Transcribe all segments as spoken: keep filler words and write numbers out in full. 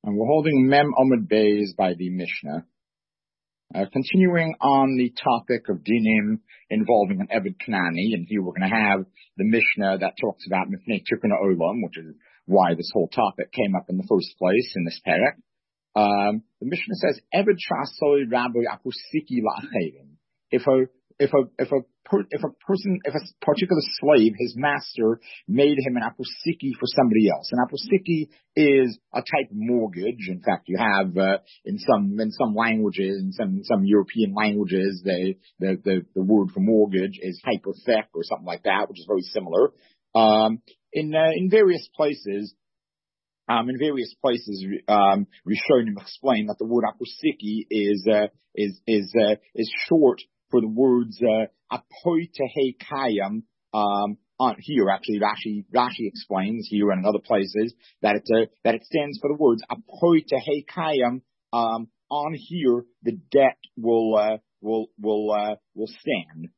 And we're holding Mem Omid Beis by the Mishnah. Uh, continuing on the topic of dinim involving an Eved Knani, and here we're going to have the Mishnah that talks about Mifnei Tikkun Olam, which is why this whole topic came up in the first place in this parak. Um, the Mishnah says, Eved Shasoi Rabbi Apusiki La'achevin. If a If a if a per, if a person if a particular slave, his master made him an apusiki for somebody else. An apusiki is a type of mortgage. In fact, you have uh, in some in some languages, in some some European languages, they, the the the word for mortgage is hypothek or something like that, which is very similar. Um, in uh, in various places. Um, in various places, um, Rishonim explain that the word apusiki is uh, is is uh, is short for the words apoi tehei kayam. Um, on here, actually, Rashi Rashi explains here and in other places that it uh, that it stands for the words apoi tehei kayam. Um, on here, the debt will uh, will will uh, will stand.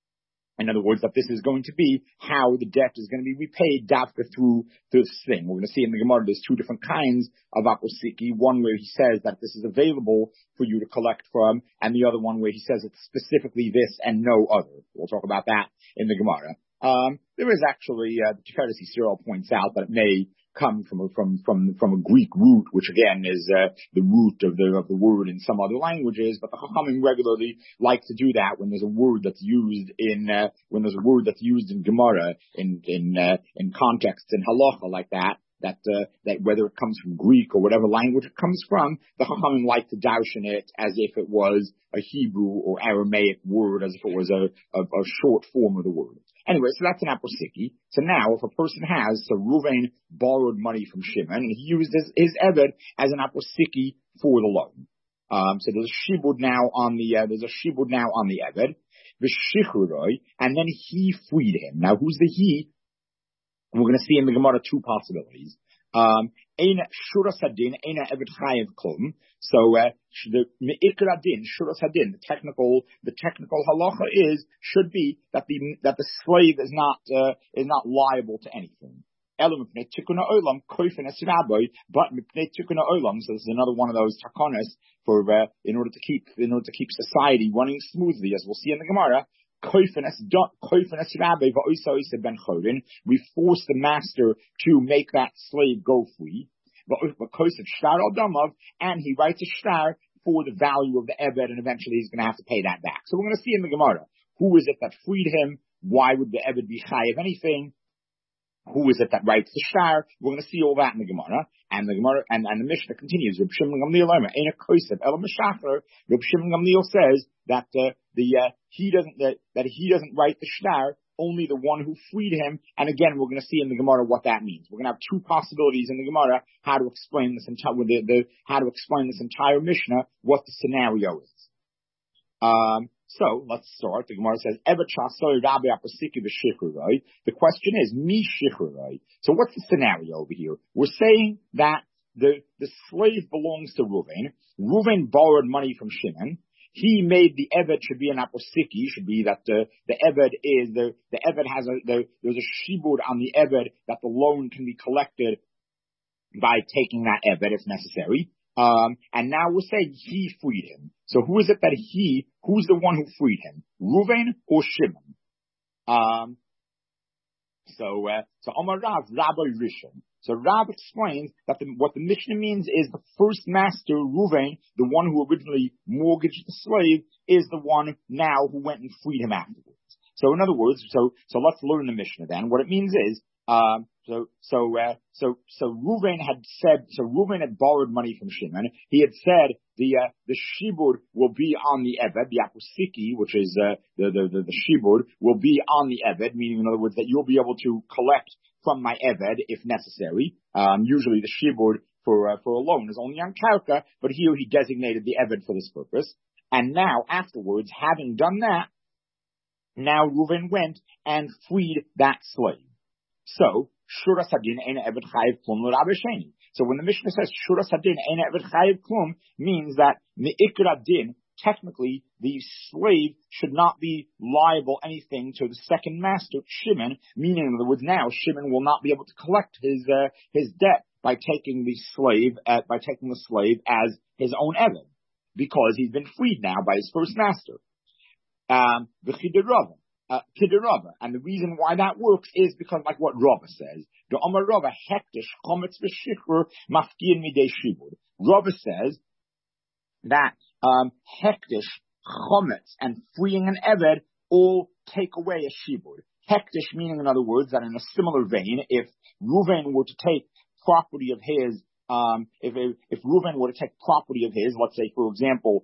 In other words, that this is going to be how the debt is going to be repaid dafka through this thing. We're going to see in the Gemara there's two different kinds of apusiki. One where he says that this is available for you to collect from, and the other one where he says it's specifically this and no other. We'll talk about that in the Gemara. Um, there is actually, uh, the Tiferes Yisrael points out that it may come from a, from, from, from a Greek root, which again is, uh, the root of the, of the word in some other languages, but the Chachamim regularly like to do that when there's a word that's used in, uh, when there's a word that's used in Gemara, in, in, uh, in context in halacha like that, that, uh, that whether it comes from Greek or whatever language it comes from, the Chachamim like to darshan it as if it was a Hebrew or Aramaic word, as if it was a, a, a short form of the word. Anyway, so that's an apusiki. So now, if a person has, so Ruvain borrowed money from Shimon, and he used his, his Eved as an apusiki for the loan. Um, so there's a shibud now on the, uh, there's a shibud now on the Eved, v'shichuroi, and then he freed him. Now, who's the he? We're going to see in the Gemara two possibilities. Um, Eina shuras hadin, eina Eved chayev klum. So, uh, the me'ikra din, shuras hadin, the technical, the technical halacha is, should be that the, that the slave is not, uh, is not liable to anything. Elu mipnei tikkun ha'olam, kofen es rabbi, but mipnei tikkun ha'olam, so this is another one of those takonas for, uh, in order to keep, in order to keep society running smoothly, as we'll see in the Gemara. We force the master to make that slave go free. And he writes a shtar for the value of the Eved, and eventually he's going to have to pay that back. So we're going to see in the Gemara, who is it that freed him? Why would the Eved be chayav anything? Who is it that writes the shtar? We're going to see all that in the Gemara. And the Gemara, and, and the Mishnah continues. Reb Shimon Gamliel Ain't a kosev ela meshacher. Reb Shimon Gamliel says that uh, the uh, he doesn't that, that he doesn't write the shtar. Only the one who freed him. And again, we're going to see in the Gemara what that means. We're going to have two possibilities in the Gemara how to explain this entire the, the how to explain this entire Mishnah. What the scenario is. Um. So let's start. The Gemara says, the question is, mi shichuroi. So what's the scenario over here? We're saying that the, the slave belongs to Ruvain. Ruvain borrowed money from Shimon. He made the Eved should be an apusiki, should be that the, the Eved is, the, the Eved has a, the, there's a shibud on the Eved that the loan can be collected by taking that Eved if necessary. Um, and now we're saying he freed him. So who is it that he, who's the one who freed him? Ruvain or Shimon? Um, so, uh, so Omar Rav, Rabbi Rishon. So Rav explains that the, what the Mishnah means is the first master, Ruvain, the one who originally mortgaged the slave, is the one now who went and freed him afterwards. So in other words, so, so let's learn the Mishnah then. What it means is, um, So, so, uh, so, so Ruvain had said, so Ruvain had borrowed money from Shimon. He had said the, uh, the shibud will be on the Eved, the apusiki, which is, uh, the, the, the, the shibud will be on the Eved, meaning in other words that you'll be able to collect from my Eved if necessary. Um, usually the shibud for, uh, for a loan is only on karka, but here he designated the Eved for this purpose. And now afterwards, having done that, now Ruvain went and freed that slave. So, Shuras Hadin Eina Eved Chayev Klum L'Rabbi Sheni. So when the Mishnah says Shuras Hadin Eina Eved Chayev Klum, means that Me'ikra Din, technically, the slave should not be liable anything to the second master, Shimon, meaning in other words now, Shimon will not be able to collect his, uh, his debt by taking the slave, uh, by taking the slave as his own Eved, because he's been freed now by his first master. Um, the Chidirava, uh, Chidirava. And the reason why that works is because, like what Rava says, the Amar Rava, hektish, chometz v'shichr, mafkiin midei shibud. Rava says that, um, hektish, chometz, and freeing an Eved all take away a shibud. Hektish meaning, in other words, that in a similar vein, if Reuven were to take property of his, um, if, if Reuven were to take property of his, let's say, for example,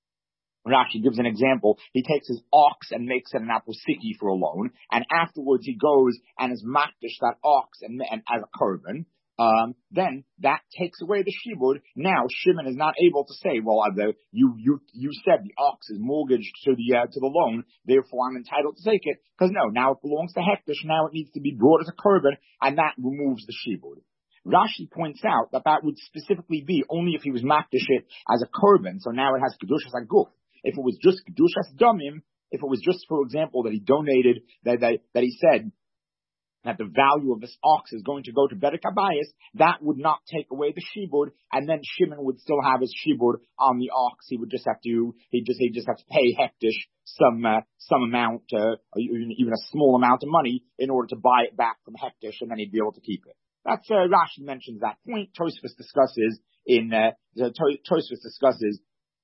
Rashi gives an example. He takes his ox and makes it an aposiki for a loan, and afterwards he goes and is makdish that ox and, and as a korban. Um, then that takes away the shibud. Now Shimon is not able to say, "Well, uh, you you you said the ox is mortgaged to the uh, to the loan, therefore I'm entitled to take it." Because no, now it belongs to Hektish. Now it needs to be brought as a korban, and that removes the shibud. Rashi points out that that would specifically be only if he was makdish it as a korban. So now it has kedushas aguf. If it was just kedushas damim, if it was just, for example, that he donated, that that, that he said that the value of this ox is going to go to Bedek Abayis, that would not take away the shibud, and then Shimon would still have his shibud on the ox. He would just have to, he just, he just have to pay Hektish some, uh, some amount, uh, even, even a small amount of money in order to buy it back from Hektish, and then he'd be able to keep it. That's, uh, Rashi mentions that point. Tosfos discusses in, uh, Tosfos discusses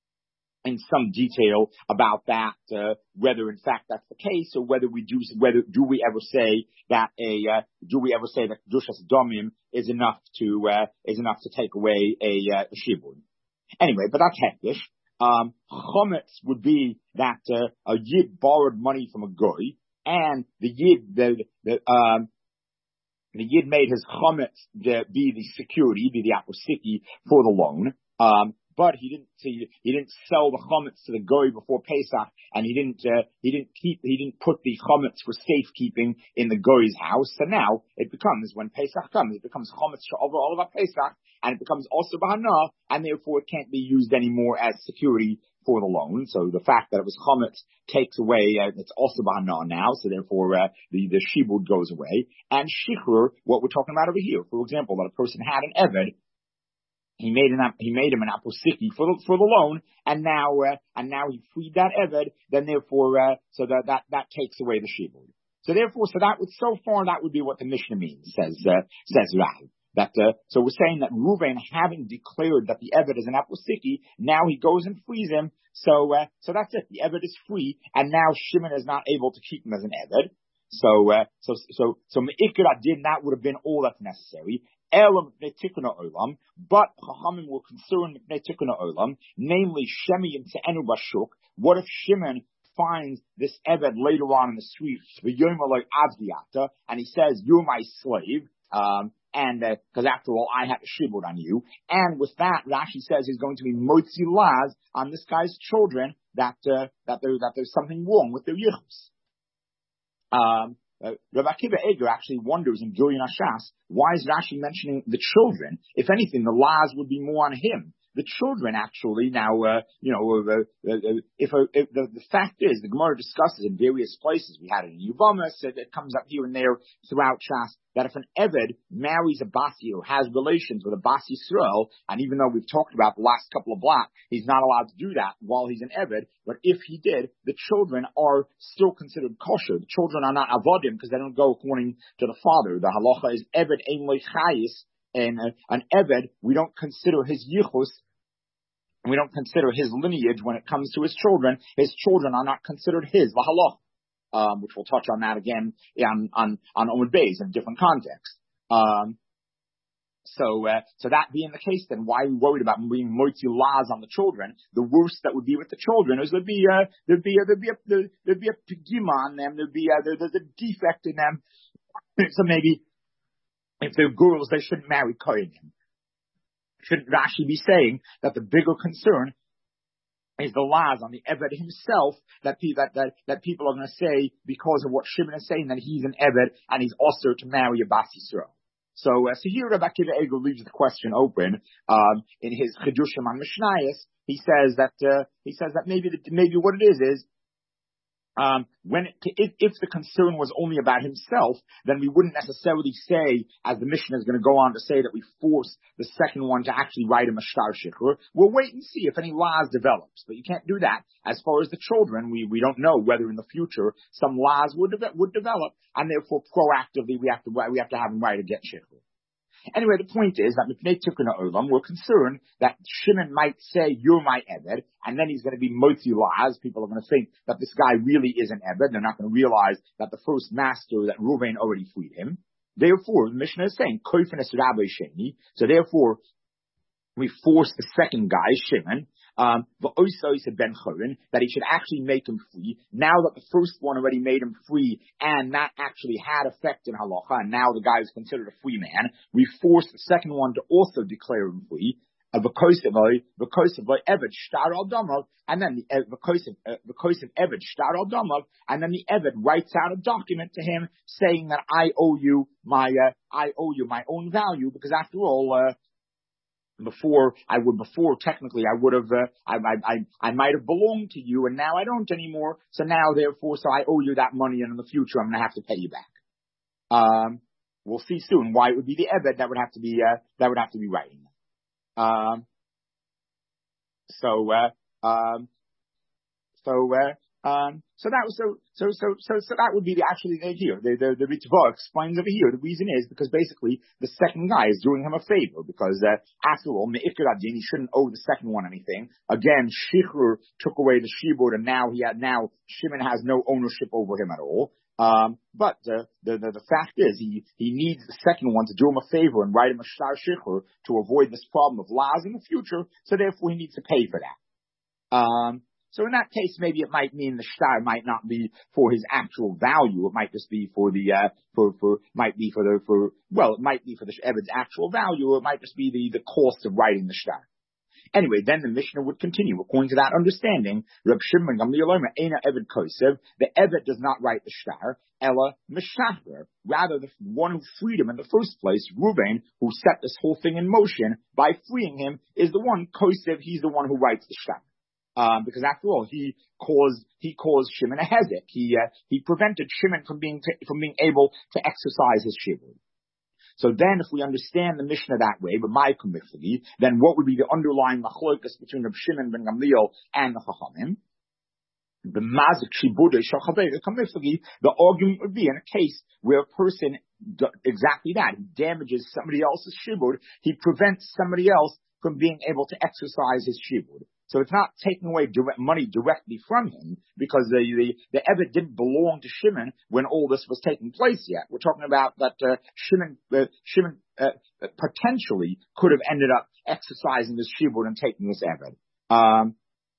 in some detail about that, uh, whether in fact that's the case, or whether we do, whether do we ever say that a, uh, do we ever say that kedushas damim is enough to, uh, is enough to take away a, uh, a shibud. Anyway, but that's hektish. Um, chometz would be that, uh, a yid borrowed money from a goy, and the yid, the, the, um, the yid made his chometz the, be the security, be the aposiki for the loan. Um, But he didn't see, he didn't sell the chometz to the goy before Pesach, and he didn't uh, he didn't keep he didn't put the chometz for safekeeping in the goy's house. So now it becomes, when Pesach comes, it becomes chometz over all of our Pesach, and it becomes also bahana, and therefore it can't be used anymore as security for the loan. So the fact that it was chometz takes away, uh, it's also bahana now. So therefore uh, the the shibud goes away. And shichrur, what we're talking about over here, for example, that a person had an eved. He made an he made him an aposiki for the for the loan, and now uh, and now he freed that eved. Then therefore, uh, so that that that takes away the shibud. So therefore, so that would so far that would be what the Mishnah means, says uh, says Rav. That uh, so we're saying that Reuven, having declared that the eved is an aposiki, now he goes and frees him. So uh, so that's it. The eved is free, and now Shimon is not able to keep him as an eved. So uh, so so so me'ikar adin, that would have been all that's necessary. Elam Tikuna Olam, but Chachamim were concerned with Tikuna Olam, namely Shemi and Te'enu Bashuk. What if Shimon finds this Eved later on in the street, and he says, "You're my slave," um, and because uh, after all, I have a shibud on you. And with that, Rashi says he's going to be motzi laz on this guy's children, that uh, that there that there's something wrong with their yichus. Um. Uh, Rav Akiva Eger actually wonders in Gilyon Hashas, why is Rashi mentioning the children? If anything, the laws would be more on him. The children actually now, uh, you know, uh, uh, uh, if, uh, if the, the fact is, the Gemara discusses in various places. We had it in Yuvamas, it, it comes up here and there throughout Shas, that if an Eved marries a Basi or has relations with a Basi Yisrael, and even though we've talked about the last couple of blocks, he's not allowed to do that while he's an Eved, but if he did, the children are still considered kosher. The children are not avodim because they don't go according to the father. The halacha is Eved ein lo chayis, and uh, an Eved, we don't consider his yichus, we don't consider his lineage when it comes to his children. His children are not considered his, lahalach, um, which we'll touch on that again on, on, on Omid Beis in a different context. Um, so, uh, so that being the case, then why are we worried about being moitzi laws on the children? The worst that would be with the children is there'd be a, there'd be a, there'd be a, there'd, there'd be a pigima on them, there'd be a, there's a defect in them. So maybe if they're girls, they shouldn't marry kohenim. Shouldn't Rashi be saying that the bigger concern is the laws on the Eved himself, that, pe- that, that, that people are going to say, because of what Shimon is saying, that he's an Eved and he's also to marry a Bas Yisrael. So, uh, so here Rabbi Akiva Eger leaves the question open, um, in his Chidushim on Mishnayos. He says that, uh, he says that maybe, the, maybe what it is is, Um, when it, if, if the concern was only about himself, then we wouldn't necessarily say, as the Mishnah is going to go on to say, that we force the second one to actually write him a shtar shichur. We'll wait and see if any laws develops, but you can't do that. As far as the children, we, we don't know whether in the future some laws would, de- would develop, and therefore proactively we have to, we have to have him write a get shichur. Anyway, the point is that Mipnei Tikkun Olam, we're concerned that Shimon might say, you're my Eved, and then he's going to be motzi laws. People are going to think that this guy really is an Eved. They're not going to realize that the first master, that Reuven already freed him. Therefore, the Mishnah is saying, Koifin es Rabbi Sheni. So therefore, we force the second guy, Shimon, um, ben Chorin, that he should actually make him free. Now that the first one already made him free, and that actually had effect in halacha, and now the guy is considered a free man, we force the second one to also declare him free. Because of Eved shtar al damov, and then the because of because of Eved shtar al damov, and then the Eved writes out a document to him saying that I owe you my uh, I owe you my own value, because after all. Uh, Before I would, before technically I would have, uh, I, I, I, I might have belonged to you, and now I don't anymore. So now, therefore, so I owe you that money, and in the future I'm going to have to pay you back. Um, we'll see soon why it would be the Eved that would have to be, uh, that would have to be writing. Um, so, uh, um, so, uh, Um, so that was so so so so so that would be the actually here the the, the Ritva explains over here. The reason is because basically the second guy is doing him a favor, because uh, after all, Me'ikar Adin, he shouldn't owe the second one anything. Again, Shichrur took away the shibud, and now he had now Shimon has no ownership over him at all. Um, but uh, the, the the fact is he he needs the second one to do him a favor and write him a shtar shichrur to avoid this problem of laws in the future. So therefore, he needs to pay for that. Um, So in that case, maybe it might mean the shtar might not be for his actual value. It might just be for the, uh, for, for, might be for the, for, well, it might be for the Eved's actual value, or it might just be the, the cost of writing the shtar. Anyway, then the Mishnah would continue. According to that understanding, Reb Shimon Gamliel Omer Eina Eved Kosev, the Eved does not write the shtar, Ella Meshachrer. Rather, the one who freed him in the first place, Reuven, who set this whole thing in motion by freeing him, is the one, Kosev, he's the one who writes the shtar. Um, because after all, he caused he caused Shimon a hezek. He uh, he prevented Shimon from being t- from being able to exercise his shibud. So then, if we understand the Mishnah that way, but my committee, then what would be the underlying machlokas between Reb Shimon ben Gamliel and the Chachamim? The mazik shibud shachavei committee. The argument would be in a case where a person d- exactly that he damages somebody else's shibud, he prevents somebody else from being able to exercise his shibud. So it's not taking away direct money directly from him, because the the, the Eved didn't belong to Shimon when all this was taking place yet. We're talking about that uh, Shimon uh, Shimon uh, potentially could have ended up exercising this shibud and taking this Eved. Um,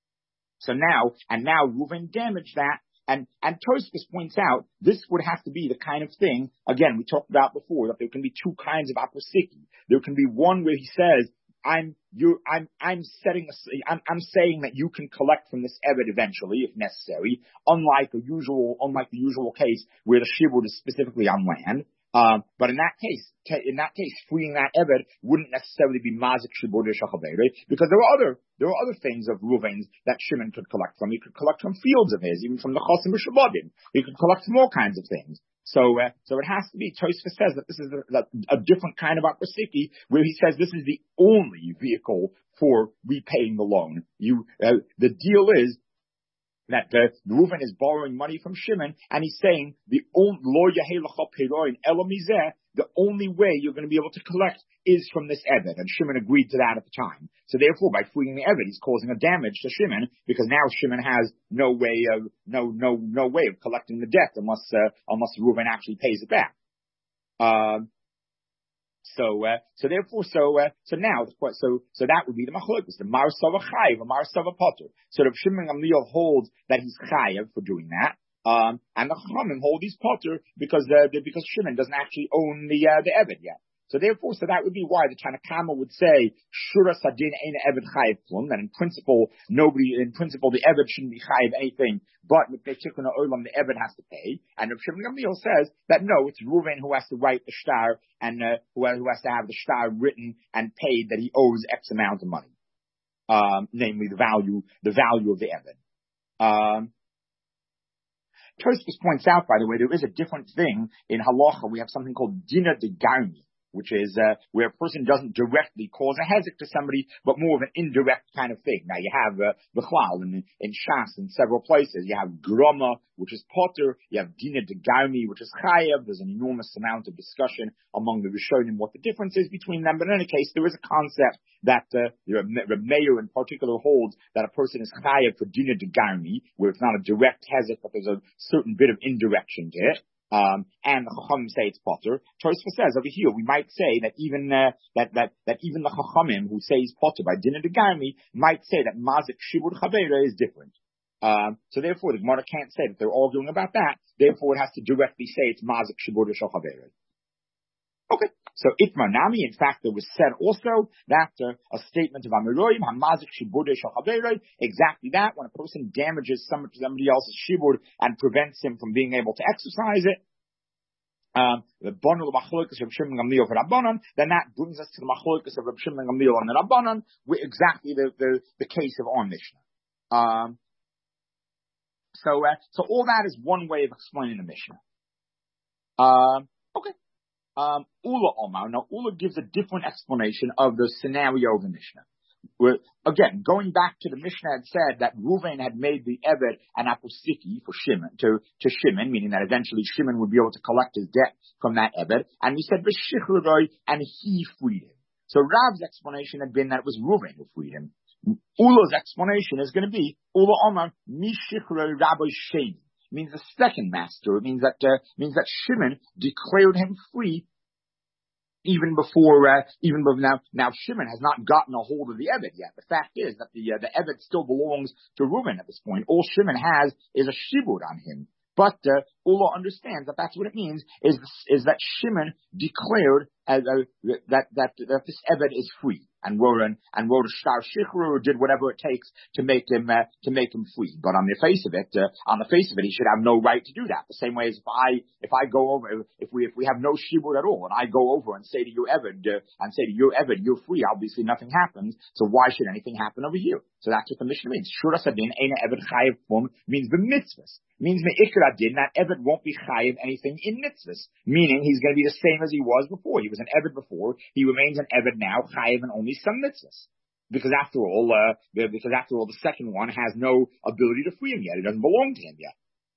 so now and now Reuven damaged that. And, and Tosfos points out, this would have to be the kind of thing, again, we talked about before, that there can be two kinds of aprosiki. There can be one where he says, I'm you I'm I'm setting a, I'm I'm saying that you can collect from this Eved eventually if necessary, unlike a usual unlike the usual case where the shibud is specifically on land. Um, but in that case, t- in that case, freeing that Eved wouldn't necessarily be mazik shibud or shachavei, because there are other there are other things of Reuven's that Shimon could collect from. He could collect from fields of his, even from the chosim b'shabadim. He could collect from all kinds of things. So, uh, so it has to be. Tosfos says that this is a, a, a different kind of aprosiki, where he says this is the only vehicle for repaying the loan. You, uh, the deal is that uh, Reuven is borrowing money from Shimon, and he's saying the only lo yahei lecha peiroin ela mizeh, the only way you're going to be able to collect is from this Eved, and Shimon agreed to that at the time. So therefore, by freeing the Eved, he's causing a damage to Shimon, because now Shimon has no way of no no no way of collecting the debt unless uh, unless Reuven actually pays it back. Um, So, uh, so therefore, so, uh, so now, so, so that would be the machlokus, the Mar Sava Chayiv, or Mar Sava Potter. So the Shimon Gamliel holds that he's Chayiv for doing that. Um, and the Chachamim hold he's Potter because, uh, because Shimon doesn't actually own the, uh, the Eved yet. So therefore, so that would be why the Tanakama would say, Shura Sadin Ein Eved Chayiv Plum, that in principle, nobody, in principle, the Eved shouldn't be Chayiv anything, but with the Tikkun Olam, the Eved has to pay. And Rav Shimon Gamliel says that no, it's Reuven who has to write the shtar, and, uh, who, who has to have the shtar written and paid that he owes X amount of money. Um, namely the value, the value of the Eved. Um, Tosfos points out, by the way, there is a different thing in halacha. We have something called dina de garmi, which is uh, where a person doesn't directly cause a hezek to somebody, but more of an indirect kind of thing. Now you have uh, Bechlal in, in Shas in several places. You have Groma, which is Potter. You have Dina de Garmi, which is Chayev. There's an enormous amount of discussion among the Rishonim what the difference is between them. But in any case, there is a concept that uh, Reb Meir in particular holds that a person is Chayev for Dina de Garmi, where it's not a direct hezek, but there's a certain bit of indirection to it. Um, and the Chachamim say it's Potter. Tosfos says over here, we might say that even, uh, that, that, that even the Chachamim who say he's Potter by Dina de Garmi might say that Mazik Shibud Chaveira is different. Um, so therefore the Gemara can't say that they're arguing about that. Therefore it has to directly say it's Mazik Shibud Chaveira. Okay. So Itmar Nami, in fact, there was said also that uh, a statement of Amiroyim, Hamazik Shibud Chaveira, exactly that, when a person damages somebody, somebody else's Shibud and prevents him from being able to exercise it, um, the Bonul Machlokas of Shimon Gamliel for Rabbanan, then that brings us to the Machlokas of Shimon Gamliel and the Rabbanan, with exactly the, the, the case of our Mishnah. Um, so, uh, so all that is one way of explaining the Mishnah. Um, okay. Um, Ula Omar. Now, Ula gives a different explanation of the scenario of the Mishnah. We're, again, going back to the Mishnah had said that Ruvain had made the Eved an apostiki for Shimon, to, to Shimon, meaning that eventually Shimon would be able to collect his debt from that Eved, and we said V'shichroi, and he freed him. So Rav's explanation had been that it was Ruvain who freed him. Ula's explanation is going to be Ula Omar Mishichroi Rabbi Sheni. Means the second master. It means that uh, means that Shimon declared him free even before uh, even before now. Now Shimon has not gotten a hold of the Eved yet. The fact is that the uh, the Eved still belongs to Reuben at this point. All Shimon has is a shibud on him. But uh, Ula understands that that's what it means is is that Shimon declared as a, that that that this Eved is free. And wrote an, and wrote a shtar shichru, or did whatever it takes to make him uh, to make him free. But on the face of it, uh, on the face of it, he should have no right to do that. The same way as if I if I go over if we if we have no shibud at all, and I go over and say to your Eved uh, and say to your Eved, you're free. Obviously, nothing happens. So why should anything happen over here? So that's what the Mishnah means. Shura sadin ena Eved chayiv pum means the mitzvahs. Means me'ikra din that Eved won't be chayiv anything in mitzvahs. Meaning he's going to be the same as he was before. He was an Eved before. He remains an Eved now, chayiv and only some mitzvahs. Because after all, uh, because after all, the second one has no ability to free him yet. It doesn't belong to him yet.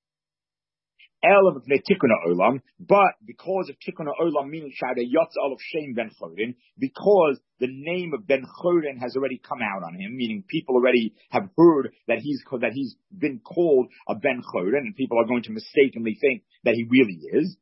But because of Tikkun Olam, meaning Shada Yotz Olav Shem Ben Chorin, because the name of Ben Chorin has already come out on him, meaning people already have heard that he's that he's been called a Ben Chorin, and people are going to mistakenly think that he really is.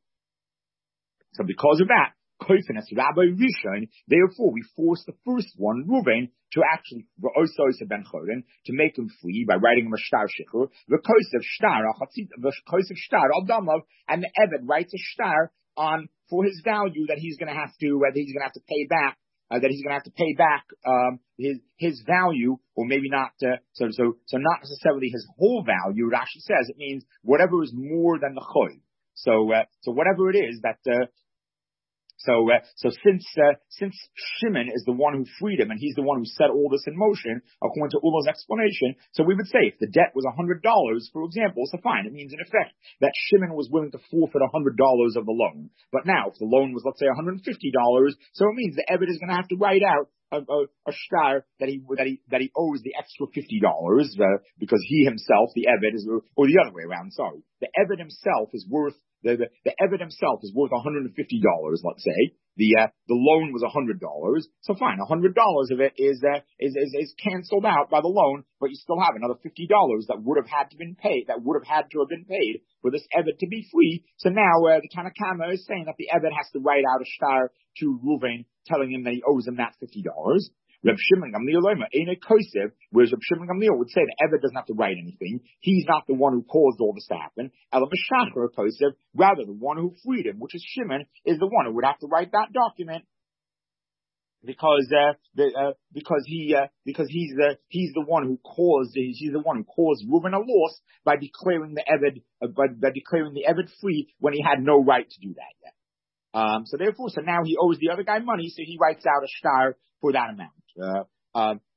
So because of that, Koifinas Rabbi Rishon, therefore we force the first one, Ruvain, to actually also Ben Chorin, to make him free by writing him a shtar shichur, the Kosef shtar, the Kosef shtar al damav, and the Eved writes a shtar on for his value that he's going to have to uh, that he's going to have to pay back. Uh, that he's going to have to pay back um, his his value, or maybe not. Uh, so so so not necessarily his whole value. Rashi says it means whatever is more than the choy. So uh, so whatever it is that. Uh, So, uh, so since, uh, since Shimon is the one who freed him and he's the one who set all this in motion, according to Ula's explanation, so we would say if the debt was one hundred dollars, for example, so fine, it means in effect that Shimon was willing to forfeit one hundred dollars of the loan. But now, if the loan was, let's say, one hundred fifty dollars, so it means the Eved is going to have to write out a, a, a shtar that he, that he, that he owes the extra fifty dollars, uh, because he himself, the Eved is, or the other way around, sorry, the Eved himself is worth The, the, the Eved himself is worth one hundred fifty dollars, let's say. The, uh, the loan was one hundred dollars. So fine, one hundred dollars of it is, uh, is, is, is canceled out by the loan, but you still have another fifty dollars that would have had to been paid, that would have had to have been paid for this Eved to be free. So now, uh, the Tanakama is saying that the Eved has to write out a shtar to Ruvain telling him that he owes him that fifty dollars. Reb Shimon Gamliel Omer, Eine Kosev, whereas Reb Shimon Gamliel would say that Eved doesn't have to write anything. He's not the one who caused all this to happen. Ela Meshachar Kosev, rather the one who freed him, which is Shimon, is the one who would have to write that document. Because, uh, the, uh, because he, uh, because he's the, he's the one who caused, he's the one who caused Reuben a loss by declaring the Eved, uh, by, by declaring the Eved free when he had no right to do that yet. Um, so therefore, so now he owes the other guy money, so he writes out a shtar for that amount. Uh, uh,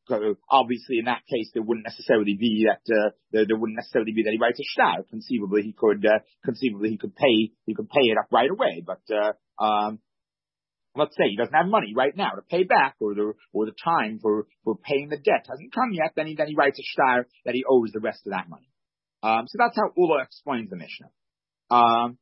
obviously in that case there wouldn't necessarily be that uh, there, there wouldn't necessarily be that he writes a shtar. Conceivably he could uh, conceivably he could pay he could pay it up right away. But uh, um, let's say he doesn't have money right now to pay back, or the or the time for for paying the debt hasn't come yet. Then he then he writes a shtar that he owes the rest of that money. Um, so that's how Ula explains the Mishnah. Um,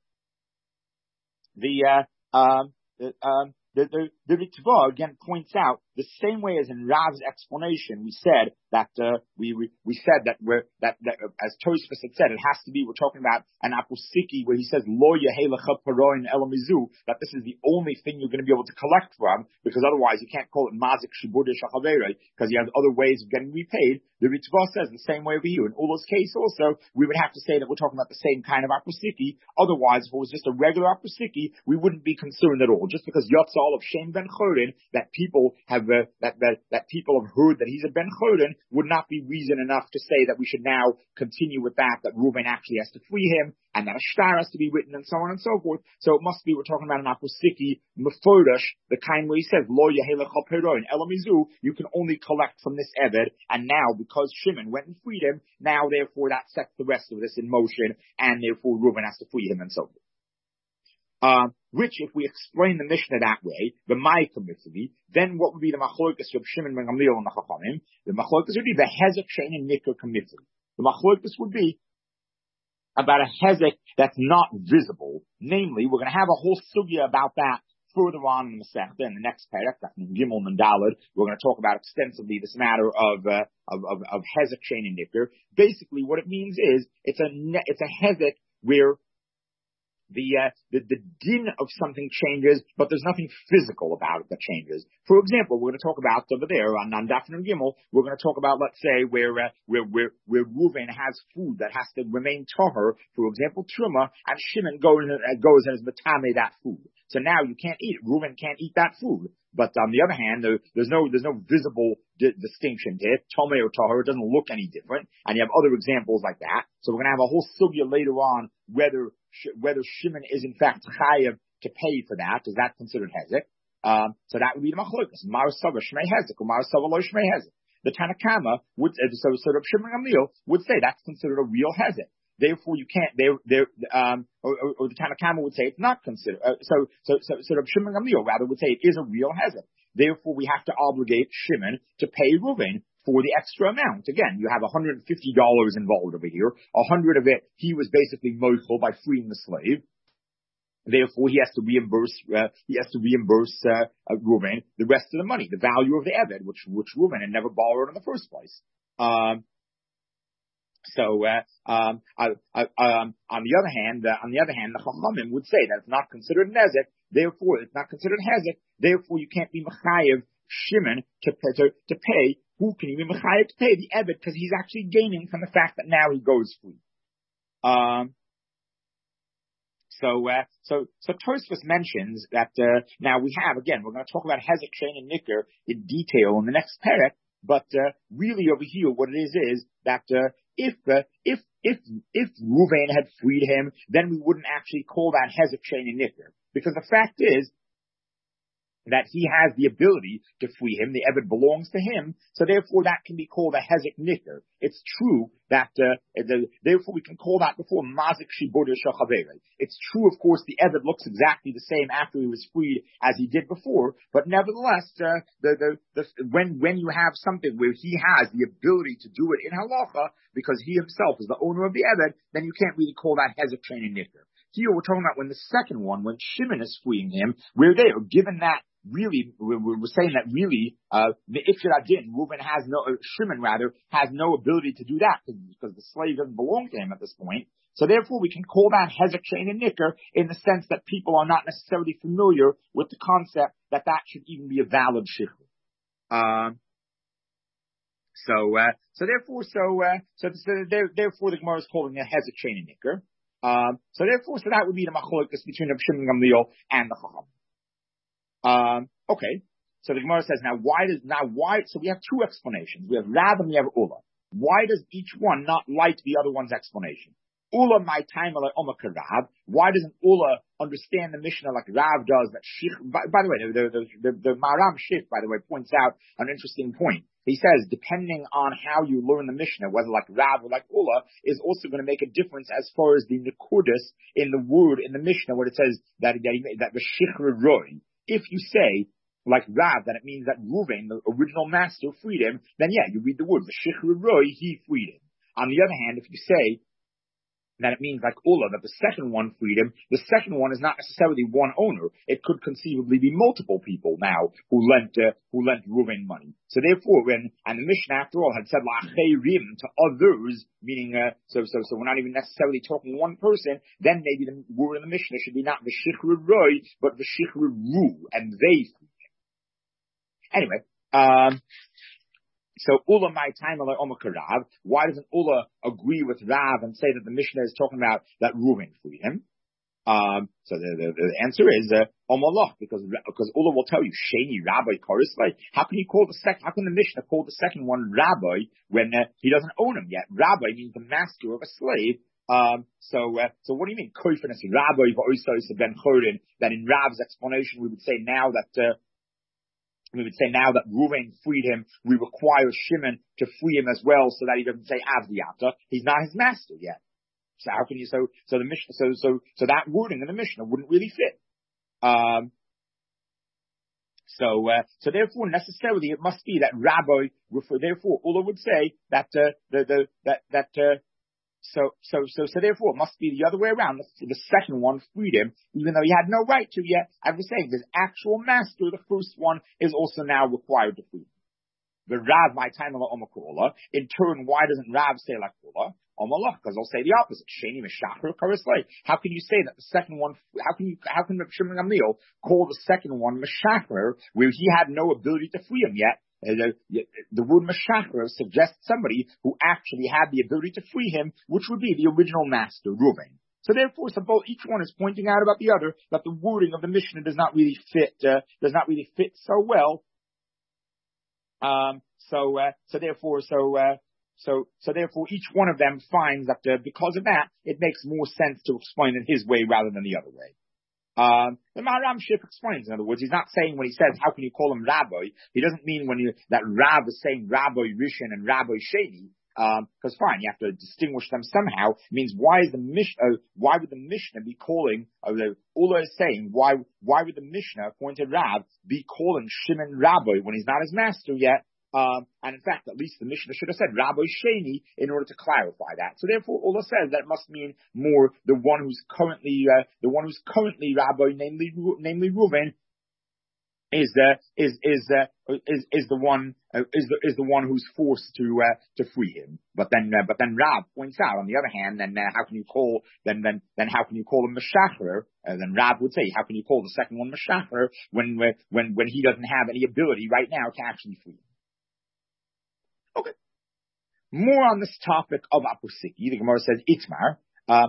the uh, um, the um, the the, the Ritva again points out the same way as in Rav's explanation. We said that uh, we, we we said that we're that, that uh, as Tosfos had said, it has to be we're talking about an apusiki where he says lo yehelecha paroin elamizu, that this is the only thing you're going to be able to collect from, because otherwise you can't call it mazik shibudish achavere because he has other ways of getting repaid. The Ritva says the same way over here. In Ula's case also, we would have to say that we're talking about the same kind of apusiki. Otherwise, if it was just a regular apusiki, we wouldn't be concerned at all. Just because Yotzal of Shem ben Chorin, that people have uh, that, that that people have heard that he's a ben Chorin, would not be reason enough to say that we should now continue with that, that Reuven actually has to free him, and that a shtar has to be written, and so on and so forth. So it must be we're talking about an apusiki mefodash, the kind where he says lo yehelecha peroin elamizu, you can only collect from this eved, and now because Shimon went and freed him, now therefore that sets the rest of this in motion, and therefore Reuven has to free him, and so forth. Um, which, if we explain the Mishnah that way, the Ma'ika Mitzvah, then what would be the Machlokas of Shimon ben Gamliel and the Chachamim? The Machlokas would be the Hezek Shein and Nikkur Mitzvah. The Machlokas would be about a Hezek that's not visible. Namely, we're going to have a whole sugya about that further on in the Masechta, in the next parak, that's in Gimel and Daled. We're going to talk about extensively this matter of uh, of of, of Hezek Shein and Nikkur. Basically, what it means is it's a it's a Hezek where The, uh, the, the din of something changes, but there's nothing physical about it that changes. For example, we're going to talk about over there on Nandafin and Gimel, we're going to talk about, let's say, where, uh, where, where, where Reuven has food that has to remain tahor, for example, Truma, and Shimon goes, uh, goes and is matame that food. So now you can't eat it. Reuven can't eat that food. But on the other hand, there, there's no there's no visible di- distinction to it. Tomei or tahor, it doesn't look any different. And you have other examples like that. So we're going to have a whole sugya later on whether whether Shimon is in fact chayav to pay for that. Is that considered hezek? Um, so that would be the machlokas. Mar sava shmei hezek or mar sava lo shmei hezek. The Tanakama would uh, so so Rav Shimon Gamliel would say that's considered a real hezek. Therefore, you can't. They, they, um, or, or, or the Tanakama would say it's not considered. Uh, so, so, so, so Rav Shimon Gamliel rather would say it is a real hezek. Therefore, we have to obligate Shimon to pay Reuven for the extra amount. Again, you have one hundred fifty dollars involved over here. A hundred of it, he was basically mochel by freeing the slave. Therefore, he has to reimburse. Uh, he has to reimburse uh, uh, Reuven the rest of the money, the value of the eved, which which Reuven had never borrowed in the first place. Um, So, uh, um, uh, uh, um, on the other hand, uh, on the other hand, the Chachamim would say that it's not considered nezek. Therefore, it's not considered hezek. Therefore, you can't be mechayev Shimon to pay, to, to pay. Who can you be mechayev to pay? The Ebed, because he's actually gaining from the fact that now he goes free. Um. So, uh, so, so Tosfos mentions that uh, now we have again. We're going to talk about hezek, shein, and nikkur in detail in the next parak. But uh, really, over here, what it is is that. Uh, If, uh, if, if, if Reuven had freed him, then we wouldn't actually call that hezek, shein, and nikkur. Because the fact is that he has the ability to free him. The eved belongs to him. So therefore that can be called a hezek nikkur. It's true that, uh, the, therefore we can call that before mazik shibudah shachavere. It's true, of course, the eved looks exactly the same after he was freed as he did before, but nevertheless, uh, the, the, the, when, when you have something where he has the ability to do it in halacha, because he himself is the owner of the eved, then you can't really call that hezek, shein, and nikkur. Here we're talking about when the second one, when Shimon is freeing him, we're there, given that really, we're, we're saying that really, uh, the Ikshad Adin, Reuven has no, uh, Shimon rather, has no ability to do that because the slave doesn't belong to him at this point. So therefore we can call that hezek, shein, and nikkur in the sense that people are not necessarily familiar with the concept that that should even be a valid shikha. Um, so, uh, so therefore, so, uh, so, so there, therefore the Gemara is calling it hezek, shein, and nikkur. Um, so therefore, so that would be the machlokas between Rav Shimon Gamliel and the Chacham. Um, okay. So the Gemara says, now why does, now why, so we have two explanations. We have Rav and we have Ula. Why does each one not like the other one's explanation? Ula my time like Omaka Rav. Why doesn't Ula understand the Mishnah like Rav does? That Shich, by, by the way, the, the, the, the Maram Shif, by the way, points out an interesting point. He says, depending on how you learn the Mishnah, whether like Rav or like Ula, is also going to make a difference as far as the Nikudis in the word in the Mishnah, where it says that, that, he, that the Shichra Roy. If you say, like Rav, that it means that Ruvain, the original master, freed him, then yeah, you read the word, the Shichra Roy, he freed him. On the other hand, if you say that it means like Ula, that the second one freed him, the second one is not necessarily one owner. It could conceivably be multiple people now who lent, uh, who lent Ruvain money. So therefore, when, and the Mishnah after all had said la'acheirim to others, meaning, uh, so, so, so we're not even necessarily talking one person, then maybe the word in the Mishnah should be not v'shichra roi, but v'shichra ru, and they freed him. Anyway, um, so Ula my time like Omaka Rav. Why doesn't Ula agree with Rav and say that the Mishnah is talking about that Reuven freed him? Um, so the, the, the answer is uh, Omalach, because because Ula will tell you Sheni Rabbi Karislay. How can you call the second? How can the Mishnah call the second one Rabbi when uh, he doesn't own him yet? Rabbi means the master of a slave. Um, so uh, so what do you mean Koifinus Rabbi V'Oisos Ben Chorin? That in Rav's explanation we would say now that. Uh, We would say now that Reuven freed him, we require Shimon to free him as well, so that he doesn't say Avdiyata. He's not his master yet. So how can you? So so the Mishnah, so so so that wording in the Mishnah wouldn't really fit. Um. So uh, so therefore, necessarily, it must be that Rabbi. Refer, therefore, Ula would say that uh, the the that that. Uh, So, so, so, so therefore it must be the other way around. The, the second one freed him, even though he had no right to yet. I was saying, his actual master, the first one, is also now required to free him. The Rav, my time, Omakola. In turn, why doesn't Rav say like Ola? Omalach, because they'll say the opposite. Sheni Meshachar Karislay. How can you say that the second one, how can you, how can Shimon Gamliel call the second one Meshachar, where he had no ability to free him yet? The, the word Meshachar suggests somebody who actually had the ability to free him, which would be the original master, Reuven. So therefore, so both, each one is pointing out about the other that the wording of the Mishnah does not really fit, uh, does not really fit so well. Um, so, uh, so therefore, so, uh, so, so therefore each one of them finds that, uh, because of that, it makes more sense to explain it his way rather than the other way. Um, the Maharam Shif explains, in other words, he's not saying when he says, how can you call him Rabbi? He doesn't mean when you, that Rav is saying Rabbi Rishon and Rabbi Sheni, um, cause fine, you have to distinguish them somehow. It means why is the Mishnah, uh, why would the Mishnah be calling, uh, the Ula is saying, why, why would the Mishnah, according to Rav, be calling Shimon Rabbi when he's not his master yet? Um, and in fact, at least the Mishnah should have said Rabbi Sheni in order to clarify that. So therefore, Ula says that it must mean more the one who's currently, uh, the one who's currently Rabbi, namely, namely Reuven, is the, is, is, uh, is, is the one, uh, is the, is the one who's forced to, uh, to free him. But then, uh, but then Rav points out, on the other hand, then, uh, how can you call, then, then, then how can you call him Meshachar? Uh, then Rav would say, how can you call the second one Meshachar when, when, when he doesn't have any ability right now to actually free him? Okay. More on this topic of Apusiki, the Gemara says, Itmar, uh,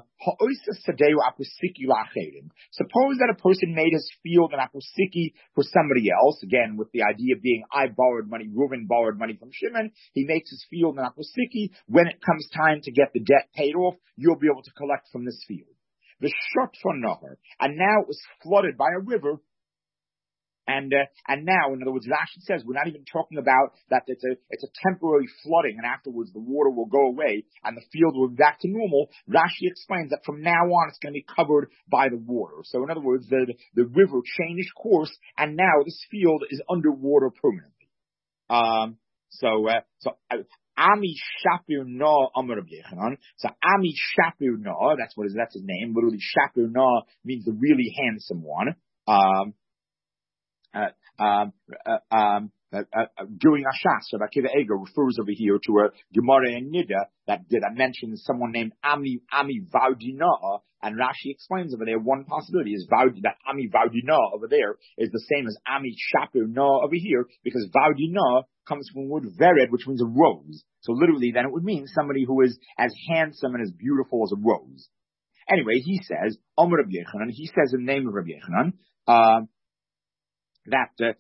suppose that a person made his field an Apusiki for somebody else, again, with the idea being, I borrowed money, Reuven borrowed money from Shimon, he makes his field an Apusiki, when it comes time to get the debt paid off, you'll be able to collect from this field. The shot for Nahar, and now it was flooded by a river. And, uh, and now, in other words, Rashi says we're not even talking about that it's a, it's a temporary flooding and afterwards the water will go away and the field will be back to normal. Rashi explains that from now on it's going to be covered by the water. So in other words, the, the river changed course and now this field is underwater permanently. Um, so, uh, so, uh, Ami Shapir Na Amar Rabbi Yechanan. So Ami Shapir Na, that's what is, that's his name. Literally Shapir Na means the really handsome one. Um, Uh, um, uh, um, uh, uh, during Ashas, Rabbi Akiva Eger refers over here to a Gemara in Nida that, that mentions someone named Ami, Ami Vaudina, and Rashi explains over there one possibility is Vaud, that Ami Vaudina over there is the same as Ami Shapir Na over here, because Vaudina comes from the word Vered, which means a rose. So literally then it would mean somebody who is as handsome and as beautiful as a rose. Anyway, he says, Amar Rabbi Yechanan, he says in the name of Rabbi Yechanan, uh, that uh,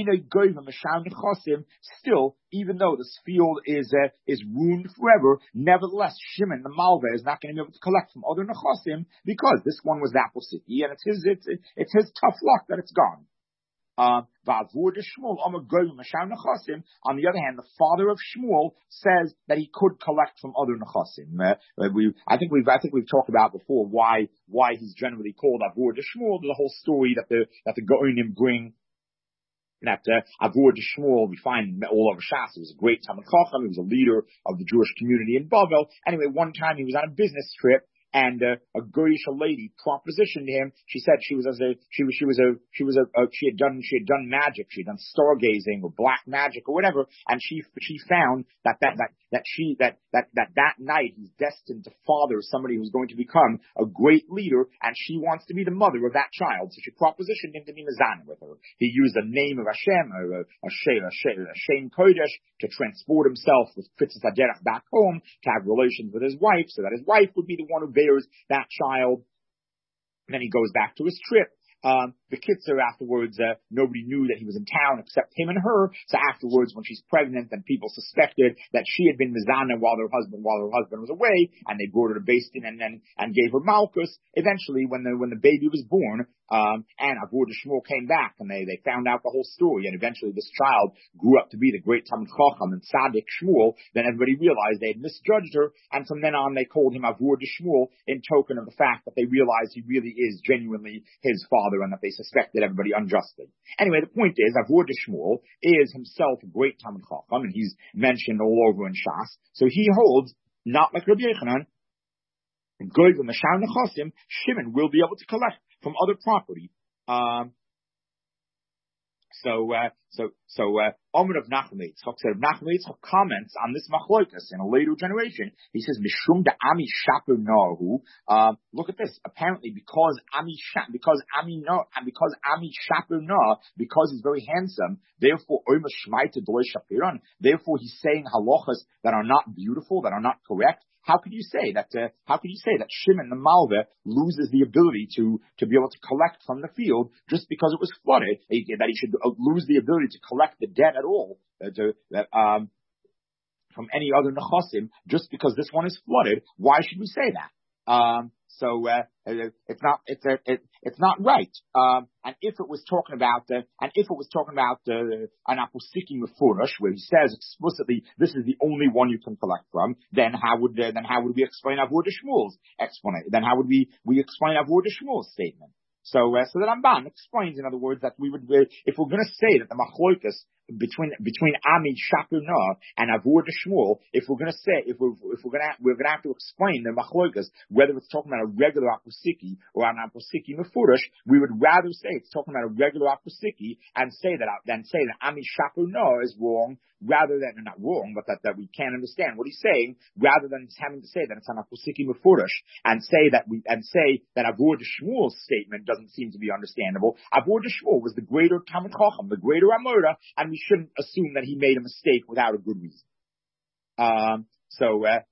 still, even though this field is uh, is ruined forever, nevertheless, Shimon the Malva is not going to be able to collect from other nechasim because this one was Apple City, and it's his it's it's his tough luck that it's gone. Uh, on the other hand, the father of Shmuel says that he could collect from other nechasim. Uh, we, I think we've, I think we've talked about before why why he's generally called Avur de Shmuel. The whole story that the that the Goinim bring. That uh, Avur de Shmuel, we find all over Shas. He was a great Talmid Chacham. He was a leader of the Jewish community in Bavel. Anyway, one time he was on a business trip. And uh, a Goyish lady propositioned him. She said she was as a she was she was a she was a, a she had done she had done magic. She had done stargazing or black magic or whatever. And she she found that that that that she that that that that night he's destined to father somebody who's going to become a great leader. And she wants to be the mother of that child. So she propositioned him to be mezana with her. He used the name of Hashem, a a Shem a Shem Kodesh, to transport himself with Fitzis Haderech back home to have relations with his wife, so that his wife would be the one who bears that child. And then he goes back to his trip. Um, the Kitzer afterwards, uh, nobody knew that he was in town except him and her. So afterwards, when she's pregnant, then people suspected that she had been mizana while her husband, while her husband was away, and they brought her to Beis Din and then, and gave her Malkus. Eventually, when the, when the baby was born, um, and Avur de Shmuel came back and they, they found out the whole story, and eventually this child grew up to be the great Talmid Chacham and Tzaddik Shmuel. Then everybody realized they had misjudged her, and from then on they called him Avur de Shmuel in token of the fact that they realized he really is genuinely his father and that they suspected everybody unjustly. Anyway, the point is, Avur de Shmuel is himself a great Talmid Chacham, and he's mentioned all over in Shas. So he holds, not like Rabbi Yochanan, Shimon will be able to collect from other property. Um, So, uh, so, so, uh, Omer of Nachum Yitzchak said, Nachum Yitzchak comments on this machlokas in a later generation. He says, Mishum de Ami Shapu Nahu. Um, look at this. Apparently, because Ami Shap, because Ami No, and because Ami Shapu Na, because he's very handsome, therefore, Omer Shmaita Doi Shapiran. Therefore, he's saying halachas that are not beautiful, that are not correct. How could you say that? Uh, how could you say that Shimon the Malva loses the ability to to be able to collect from the field just because it was flooded? That he should lose the ability to collect the debt at all, uh, to, that, um, from any other nechasim just because this one is flooded? Why should we say that? Um, so uh, it's not it's a, it, it's not right. Um, and if it was talking about uh, and if it was talking about uh, an apostiki mefurash where he says explicitly this is the only one you can collect from, then how would uh, then how would we explain Avur de Shmuel's explanation? Then how would we we explain Avur de Shmuel's statement? So, uh, so the Ramban explains, in other words, that we would, uh, if we're going to say that the machlokas between between Ami Shapuna and Avur de Shmuel, if we're going to say, if we're if we're going to we're going to have to explain the machlokas, whether it's talking about a regular apusiki or an apusiki mefurish, we would rather say it's talking about a regular apusiki and say that than say that Ami Shapuna is wrong, rather than not wrong, but that, that we can't understand what he's saying, rather than having to say that it's an apusiki mefurish and say that we and say that Avur de Shmuel's statement doesn't seem to be understandable. Avur de Shmuel was the greater Talmid Chacham, the greater Amora, and we shouldn't assume that he made a mistake without a good reason. Um, so, uh,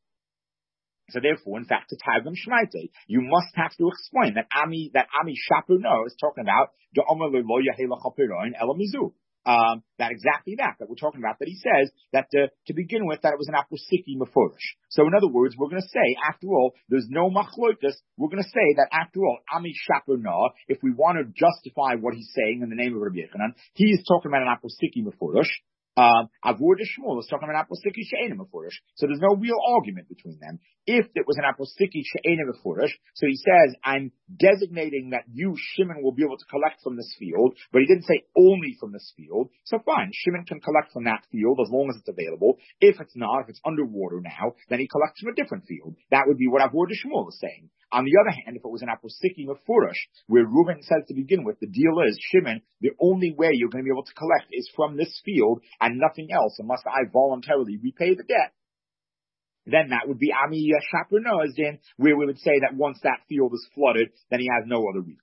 so therefore, in fact, to Targum Shmaite, you must have to explain that Ami, that Ami Shapurno is talking about the Omer lo Yahela Chapiroin Elamizu. Um, that exactly that, that we're talking about, that he says that, uh, to begin with, that it was an apusiki mefurish. So in other words, we're going to say, after all, there's no machlokas, we're going to say that after all, Ami Shapurna, if we want to justify what he's saying in the name of Rabbi Yochanan, he is talking about an apusiki mefurish. Um, Avur de Shmuel is talking about an apostiki she'enim mefurish. So there's no real argument between them. If it was an apostiki she'enim mefurish, so he says, I'm designating that you, Shimon, will be able to collect from this field, but he didn't say only from this field. So fine, Shimon can collect from that field as long as it's available. If it's not, if it's underwater now, then he collects from a different field. That would be what Avur de Shmuel is saying. On the other hand, if it was an apostiki mefurish, where Reuben says to begin with, the deal is, Shimon, the only way you're going to be able to collect is from this field and nothing else, unless I voluntarily repay the debt, then that would be Ami Shapurno's din, where we would say that once that field is flooded, then he has no other recourse.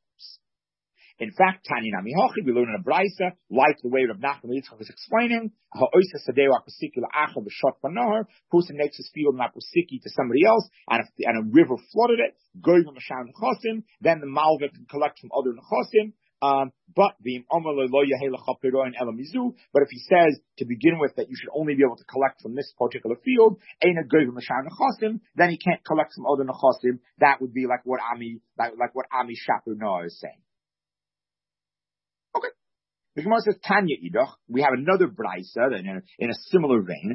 In fact, Tanya Nami Hochi, we learn in a Braisa, like the way Rav Nachman Yitzchak was explaining, a person makes his field an apusiki to somebody else, and, if, and a river flooded it, then the Malva can collect from other nechosim. Um, but but if he says to begin with that you should only be able to collect from this particular field, then he can't collect from other nechasim. That would be like what Ami, like, like what Ami Shapir Noah is saying. Okay. The Gemara says Tanya Idach. We have another brayso in a, in a similar vein.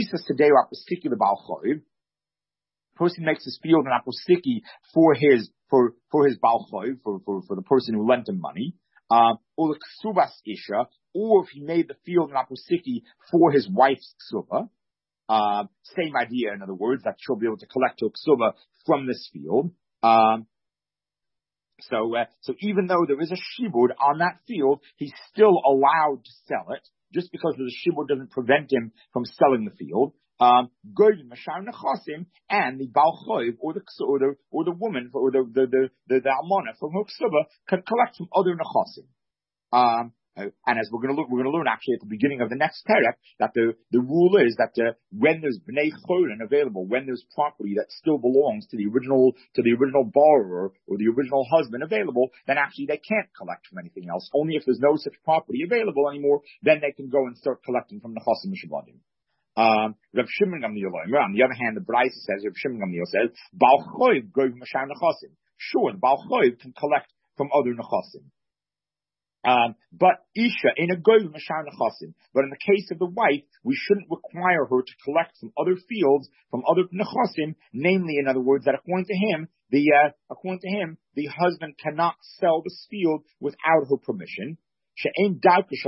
Person makes his field an apostiki for his for for his balchoy for, for for the person who lent him money, um, or the ksubas isha, or if he made the field an apostiki for his wife's ksuba. Um, same idea, in other words, that she'll be able to collect her ksuba from this field. Um, so uh, so even though there is a shibud on that field, he's still allowed to sell it, just because the shibud doesn't prevent him from selling the field. Um, and the balchoiv or the or the or the woman or the the the the, the almana from her ksuba can collect from other nechasim. Um, and as we're going to look, we're going to learn actually at the beginning of the next parak that the the rule is that uh, when there's bnei chorin available, when there's property that still belongs to the original to the original borrower or the original husband available, then actually they can't collect from anything else. Only if there's no such property available anymore, then they can go and start collecting from nechasim mishabadim. Um, Rav Shimon Gamliel, on the other hand, the Brayso says, Rav Shimon Gamliel says, Baal Choiv goes Mashar Nechasim. Sure, the Baal Choiv can collect from other Nechasim. Um, but Isha in a goy Mashar Nechasim. But in the case of the wife, we shouldn't require her to collect from other fields, from other Nechasim, namely, in other words, that according to him, the, uh, according to him, the husband cannot sell this field without her permission. Because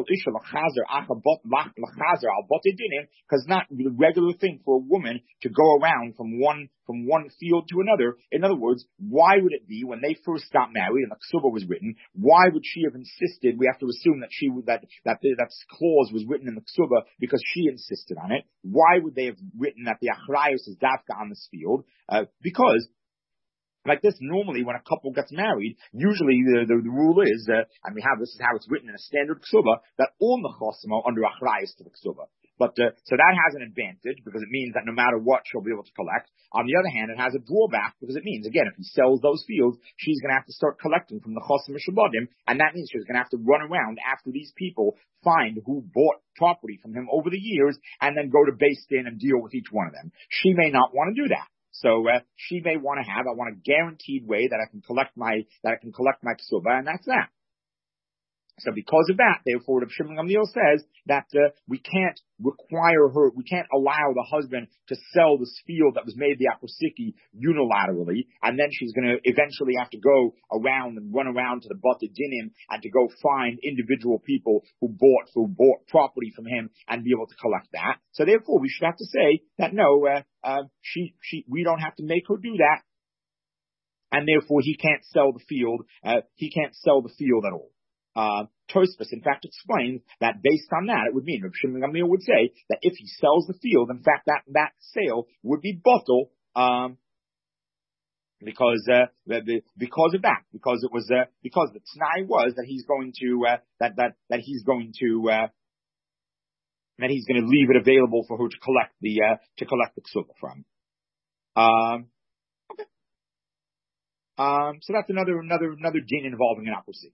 not the regular thing for a woman to go around from one from one field to another. In other words, why would it be when they first got married and the ksuba was written? Why would she have insisted? We have to assume that she that that that clause was written in the ksuba because she insisted on it. Why would they have written that the achrayus is dafka on this field? Uh, because. Like this, normally when a couple gets married, usually the, the, the rule is, uh, and we have this is how it's written in a standard ksuba, that all nechasim are under achrayus to the ksuba. But uh, so that has an advantage because it means that no matter what, she'll be able to collect. On the other hand, it has a drawback because it means, again, if he sells those fields, she's going to have to start collecting from the chasim mishabadim, and that means she's going to have to run around after these people, find who bought property from him over the years, and then go to Beis Din and deal with each one of them. She may not want to do that. So uh, she may want to have, I want a guaranteed way that I can collect my, that I can collect my ksuba, and that's that. So because of that, therefore, Rav Shimon Gamliel says that uh, we can't require her, we can't allow the husband to sell this field that was made the aposiki unilaterally, and then she's going to eventually have to go around and run around to the Bate Dinim and to go find individual people who bought who bought property from him and be able to collect that. So therefore, we should have to say that no, uh, uh, she she we don't have to make her do that, and therefore he can't sell the field. Uh, he can't sell the field at all. Uh, Tosfos, in fact, explains that based on that, it would mean, Rav Shimon Gamliel would say that if he sells the field, in fact, that, that sale would be bottle, um, because, uh, because of that, because it was, uh, because the t'nai was that he's going to, uh, that, that, that he's going to, uh, that he's going to leave it available for her to collect the, uh, to collect the ksuba from. Um, okay. Um, so that's another, another, another din involving an aposiki.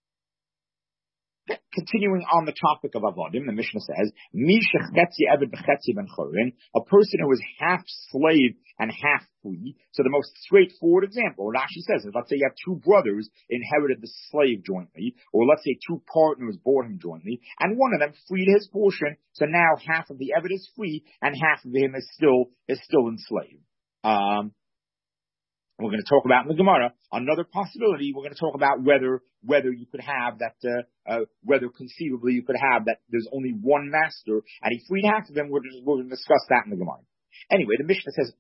Continuing on the topic of avodim, the Mishnah says, a person who is half slave and half free. So the most straightforward example, Rashi says, is let's say you have two brothers inherited the slave jointly, or let's say two partners bought him jointly, and one of them freed his portion, so now half of the Eved is free, and half of him is still, is still enslaved. Um, We're going to talk about in the Gemara another possibility. We're going to talk about whether whether you could have that, uh, uh, whether conceivably you could have that there's only one master and he freed half of them. We're, we're going to discuss that in the Gemara. Anyway, the Mishnah says,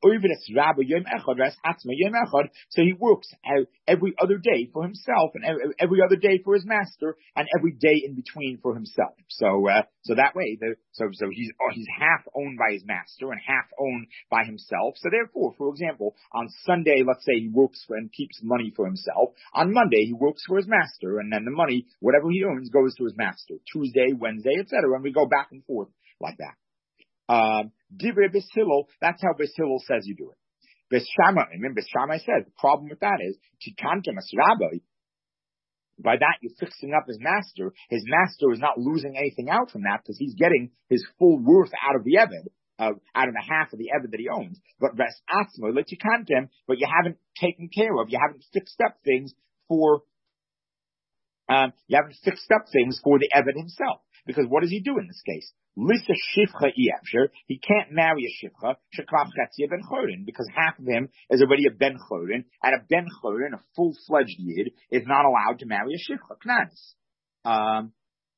so he works every other day for himself and every other day for his master and every day in between for himself. So, uh, so that way, the, so, so he's, oh, he's half owned by his master and half owned by himself. So therefore, for example, on Sunday, let's say he works for and keeps money for himself. On Monday, he works for his master and then the money, whatever he earns, goes to his master. Tuesday, Wednesday, et cetera. And we go back and forth like that. Um, Divrei Beis Hillel, that's how Beis Hillel says you do it. Beis Shammai, remember Beis Shammai says, the problem with that is, Tikanta Mas Rabbi, By that, you're fixing up his master. His master is not losing anything out from that because he's getting his full worth out of the Eved, uh, out of the half of the Eved that he owns. But res atzmo, let you count him, but you haven't taken care of, you haven't fixed up things for, um, you haven't fixed up things for the Eved himself. Because what does he do in this case? Lisa shivcha iefsher, he can't marry a shivcha, shekrav chetzia ben chorin, because half of him is already a ben chorin, and a ben chorin, a full-fledged yid, is not allowed to marry a shivcha, knanis. Um,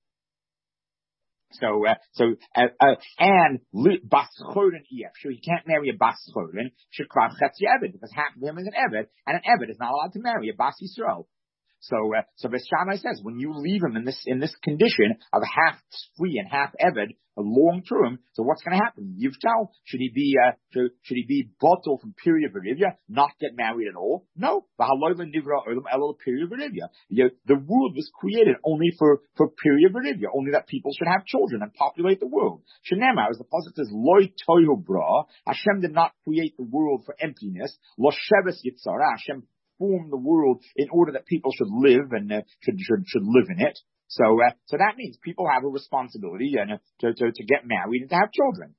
so, uh, so, uh, uh, and bas chorin iefsher, he can't marry a bas chorin, shekrav chetzia eved, because half of him is an eved, and an eved is not allowed to marry a bas Yisrael. So, uh, so Beis Shammai says, when you leave him in this, in this condition of half free and half eved, a long term, so what's going to happen? Yivtal, should he be, uh, should, should he be bottled from period Berivia, not get married at all? No. Period Berivia. The world was created only for, for period Berivia, only that people should have children and populate the world. Shenema, as the Pasuk says, Loi toihu bra, Hashem did not create the world for emptiness. Lo sheves yitzara, Hashem form the world in order that people should live and uh, should, should should live in it. So uh, so that means people have a responsibility and uh, to, to to get married and to have children.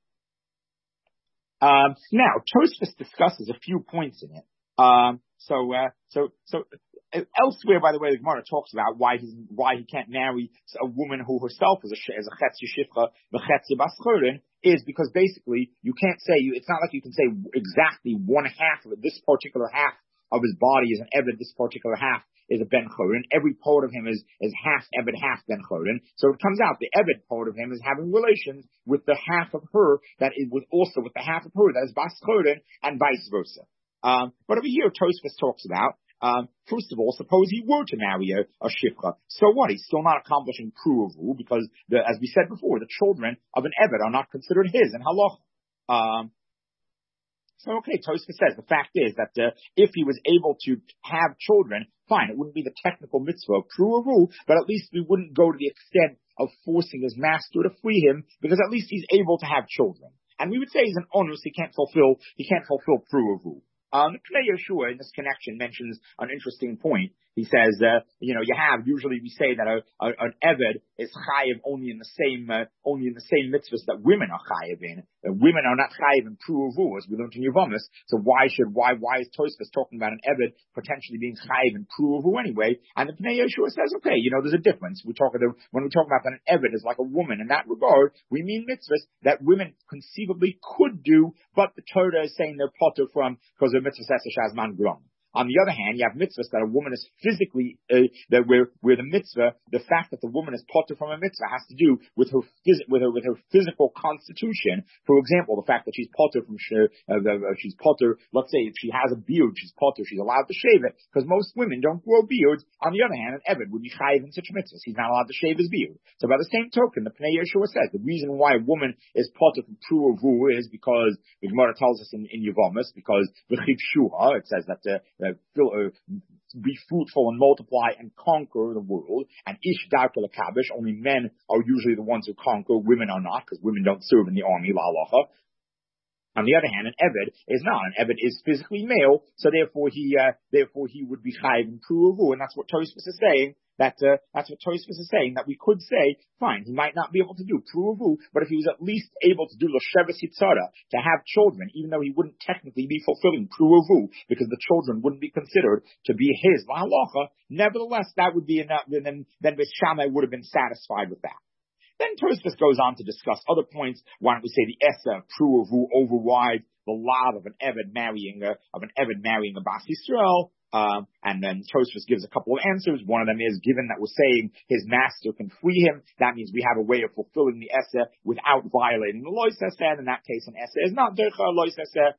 Um, now Tosfos discusses a few points in it. Um, so uh, so so uh, elsewhere, by the way, the Gemara talks about why he's why he can't marry a woman who herself is a is a chetzi shifcha v'chetzi bas chorin, is because basically you can't say you. It's not like you can say exactly one half of it, this particular half of his body is an Eved, this particular half is a Ben Chorin. Every part of him is, is half Eved, half Ben Chorin. So it comes out the Eved part of him is having relations with the half of her that is with also with the half of her that is Bas Chorin and vice versa. Um, but over here, Tosfos talks about, um, first of all, suppose he were to marry a, a Shifcha. So what? He's still not accomplishing Pruavu because, the, as we said before, the children of an Eved are not considered his in Halach. Um, So, okay, Tosfos says the fact is that uh, if he was able to have children, fine, it wouldn't be the technical mitzvah of pruavu, but at least we wouldn't go to the extent of forcing his master to free him, because at least he's able to have children. And we would say he's an onus, he can't fulfill, he can't fulfill pruavu. Um, Pnei Yeshua in this connection mentions an interesting point. He says, uh, you know, you have, usually we say that a, a, an Eved is chayiv only in the same, uh, only in the same mitzvahs that women are chayiv in. Uh, women are not chayiv in pruavu, as we learned in Yevamos. So why should, why, why is Tosfos talking about an Eved potentially being chayiv in pruavu anyway? And the Pnei Yeshua says, okay, you know, there's a difference. We talk about, when we talk about that an Eved is like a woman in that regard, we mean mitzvahs that women conceivably could do, but the Torah is saying they're potter from, because the mitzvah says shazman grom. On the other hand, you have mitzvahs that a woman is physically, uh, that where, where the mitzvah, the fact that the woman is potter from a mitzvah has to do with her, phys- with her, with her physical constitution. For example, the fact that she's potter from, uh, uh, she's potter, let's say if she has a beard, she's potter, she's allowed to shave it, because most women don't grow beards. On the other hand, an Eved would be chayiv in such mitzvahs. He's not allowed to shave his beard. So by the same token, the Pnei Yeshua says the reason why a woman is potter from pruavu is because, the Gemara tells us in, in Yevamos, because the chivshuha, it says that, uh, Uh, fill, uh, be fruitful and multiply and conquer the world. And ish darka lekabish, only men are usually the ones who conquer, women are not, because women don't serve in the army, la halacha. On the other hand, an Eved is not. An Eved is physically male, so therefore he, uh, therefore he would be chayiv in pruavu, and that's what Tosfos is saying. That, uh, that's what Tosfos is saying, that we could say, fine, he might not be able to do pruavu, but if he was at least able to do l'sheves yitzara, to have children, even though he wouldn't technically be fulfilling pruavu, because the children wouldn't be considered to be his lahalacha, nevertheless, that would be enough, then, then Beis Shammai would have been satisfied with that. Then Tosfos goes on to discuss other points. Why don't we say the Esa Pruavu overrides the law of an Eved marrying a, of an Eved marrying a Bas Yisrael? Um, and then Tosfos gives a couple of answers. One of them is, given that we're saying his master can free him, that means we have a way of fulfilling the Esa without violating the Lois Esa. In that case, an Esa is not Dercha Lois Esa.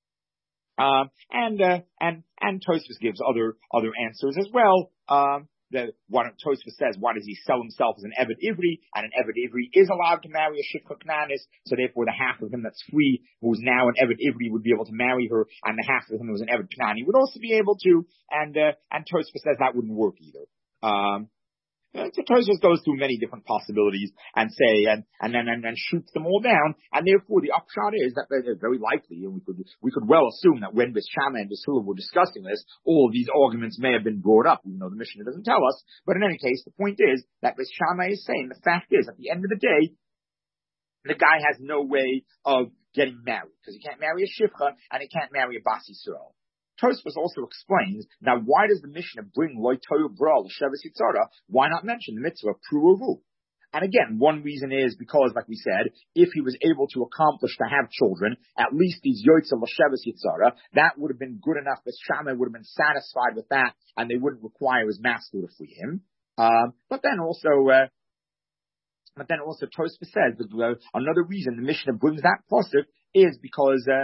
Um, and, uh, and, and Tosfos gives other, other answers as well. Um, The, what Tosfos says, why does he sell himself as an Eved Ivri? And an Eved Ivri is allowed to marry a Shifcha Knanis, so therefore the half of him that's free, who's now an Eved Ivri, would be able to marry her, and the half of him who's an Eved Knani would also be able to, and, uh, and Tosfos says that wouldn't work either. Um, Uh, so Tosfos goes through many different possibilities and say, and, and then, and then shoots them all down. And therefore the upshot is that they're very likely, and we could, we could well assume that when Beis Shammai and Beis Hillel were discussing this, all of these arguments may have been brought up, even though the Mishnah doesn't tell us. But in any case, the point is that Beis Shammai is saying the fact is, at the end of the day, the guy has no way of getting married, because he can't marry a Shivcha and he can't marry a Bas Yisrael. Tosfos also explains, now why does the Mishnah bring Lo Tohu Bra L'Sheves Yitzhara? Why not mention the mitzvah Pruvu? And again, one reason is because, like we said, if he was able to accomplish to have children, at least these Yotza L'Sheves Yitzhara, that would have been good enough. Beis Shammai would have been satisfied with that, and they wouldn't require his master to free him. Um, but then also, uh, but then also Tosfos says that uh, another reason the Mishnah brings that pasuk is because. Uh,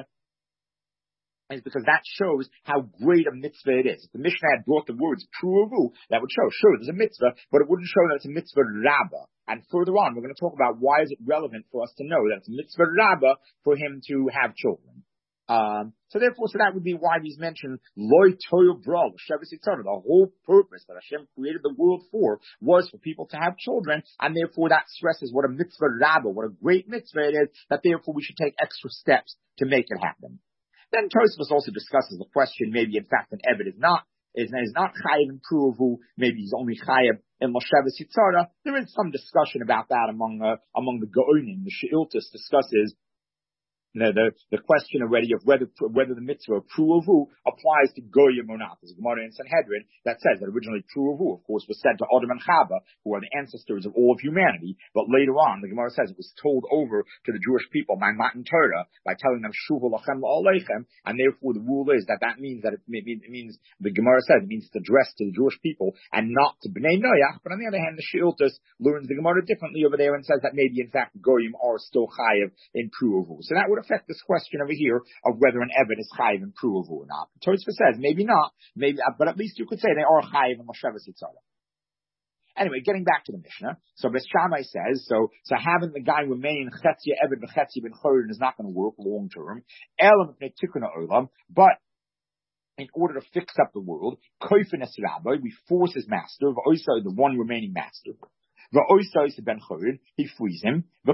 is because that shows how great a mitzvah it is. If the Mishnah had brought the words Pruvu, that would show, sure, there's a mitzvah, but it wouldn't show that it's a mitzvah rabbah. And further on, we're going to talk about why is it relevant for us to know that it's a mitzvah rabbah for him to have children. Um, so therefore, so that would be why he's mentioned Loi Toyo Bra, Shevis Yitzhara. The whole purpose that Hashem created the world for was for people to have children, and therefore that stresses what a mitzvah rabbah, what a great mitzvah it is, that therefore we should take extra steps to make it happen. Then Tosfos also discusses the question, maybe in fact an Eved is not, is, is not Chayiv in Pruvu, maybe he's only Chayiv in L'Sheves Yitzhara. There is some discussion about that among, uh, among the Gaonim. The She'iltus discusses The, the, the question already of whether, whether the mitzvah of Pruvu applies to Goyim or not. There's a Gemara in Sanhedrin that says that originally Pruvu, of course, was said to Adam and Chava, who are the ancestors of all of humanity. But later on, the Gemara says it was told over to the Jewish people by Matan Torah, by telling them Shuvu lachem la'aleichem, and therefore the rule is that that means that it, it means, the Gemara says it means it's addressed to the Jewish people and not to Bnei Noach. But on the other hand, the She'iltus learns the Gemara differently over there and says that maybe in fact Goyim are still Chayiv in Pruvu. So that would affect this question over here of whether an Eved is chayiv in Pruvu or not. Tosfos says maybe not, maybe, but at least you could say they are chayiv in L'Sheves Yitzhara. Anyway, getting back to the Mishnah, so Beis Shammai says, so so having the guy remain Chetzia Eved v'Chetzia ben Chorin is not going to work long term. Elam v'nei Tikkun ha'olam, but in order to fix up the world, Koifin es Rabbi, we force his master, also the one remaining master. Ben Chorin, he frees him. And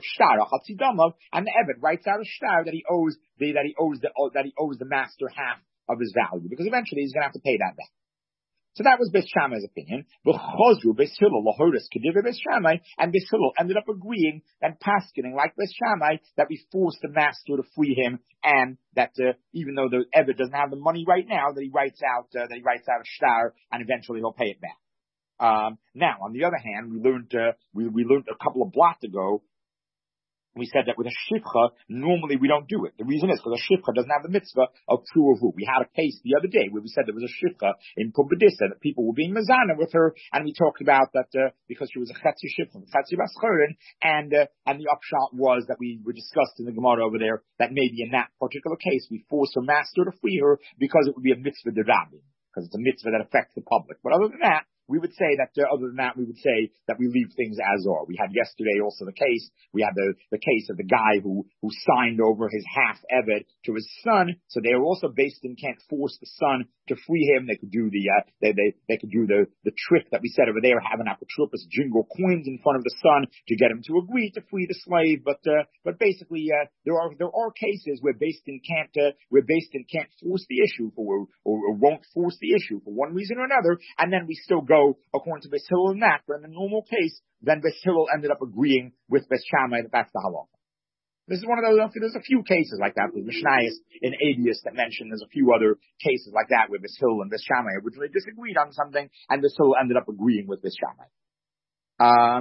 the Eved writes out a shtar that he owes the that he owes the that he owes the master half of his value, because eventually he's going to have to pay that back. So that was Beis Shammai's opinion. Beis Hillel lahoris kediva Beis Shammai, and Beis Hillel ended up agreeing and paskening like Beis Shammai that we force the master to free him, and that uh, even though the Eved doesn't have the money right now, that he writes out uh, that he writes out a shtar, and eventually he'll pay it back. Um, now, on the other hand, we learned, uh, we, we learned a couple of blocks ago, we said that with a shivcha, normally we don't do it. The reason is because a shivcha doesn't have the mitzvah of pruvu. We had a case the other day where we said there was a shivcha in Pumbedissa, that people were being mazana with her, and we talked about that, uh, because she was a chetzi shivcha, chetzi bas chorin, and, uh, and the upshot was that we were discussed in the Gemara over there, that maybe in that particular case, we force her master to free her because it would be a mitzvah derabim, because it's a mitzvah that affects the public. But other than that, we would say that, uh, other than that, we would say that we leave things as are. We had yesterday also the case, we had the, the case of the guy who, who signed over his half Eved to his son, so they were also based in can't force the son to free him. They could do the, uh, they, they, they could do the, the trick that we said over there, have an apotropos jingle coins in front of the son to get him to agree to free the slave, but, uh, but basically, uh, there are, there are cases where based in can't, uh, where based in can't force the issue for, or, or won't force the issue for one reason or another, and then we still go according to Beis Hillel in that, but in the normal case, then Beis Hillel ended up agreeing with Beis Shammai that that's the halacha. This is one of those, there's a few cases like that. There's Mishnayos in Adius that mentioned there's a few other cases like that where Beis Hillel and Beis Shammai originally disagreed on something, and Beis Hillel ended up agreeing with Beis Shammai. Um,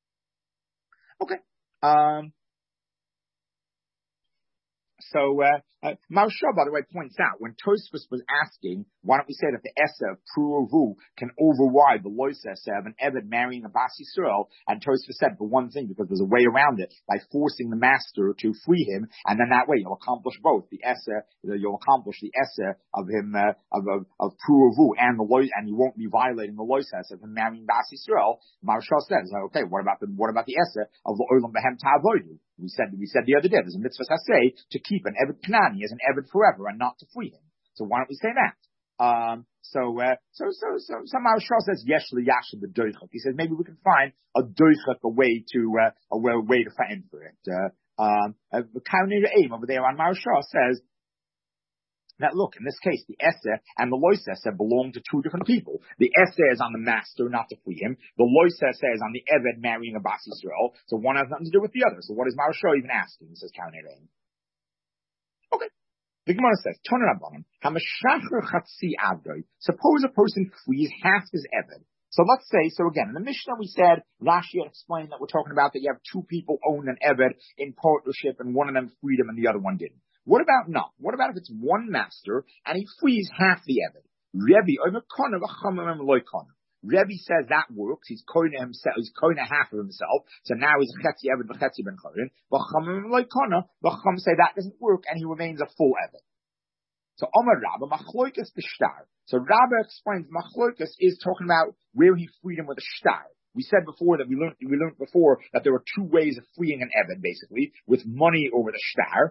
okay. Um, So, uh, uh, Maharsha, by the way, points out, when Tosfos was asking, why don't we say that the Esa of Pruvu can override the Lois Esa of an Eved marrying a Bas Yisrael, and Tosfos said, for one thing, because there's a way around it, by forcing the master to free him, and then that way you'll accomplish both, the Esa, you'll accomplish the Esa of him, uh, of, of, of Pruvu, and the Lois, and you won't be violating the Lois Esa of him marrying Bas Yisrael. Maharsha says, okay, what about the, what about the Esa of the Olam Behem Ta'avodu? We said, we said the other day, there's a mitzvah saseh to keep an Eved Knani as an Eved forever and not to free him. So why don't we say that? Um, so, uh, so, so, so, somehow Shah says, yesh liyashim b'doichak. He says, maybe we can find a doichak, a way to, uh, a way, a way to find for it. Uh, um, uh, aim over there on Maharshah says, that look, in this case, the Eseh and the Lois Eseh belong to two different people. The Eseh is on the master, not to free him. The Lois Eseh is on the Eved marrying a Bas Yisrael. So one has nothing to do with the other. So what is Maharshah even asking? He says, okay. The Gemara says, suppose a person frees half his Eved. So let's say, so again, in the Mishnah we said, Rashi had explained that we're talking about that you have two people own an Eved in partnership and one of them freed him and the other one didn't. What about not? What about if it's one master and he frees half the Eved? Rebbe, Rebbe says that works. He's koina himself. He's koina half of himself. So now he's a chetzi Eved, v'chetzi ben koyin. V'chamim loikona. V'cham say that doesn't work and he remains a full Eved. So Omar Rabba machloikas b'shtar. So Rabba explains machloikas is talking about where he freed him with a shtar. We said before that we learned we learned before that there were two ways of freeing an Eved, basically, with money or with a shtar.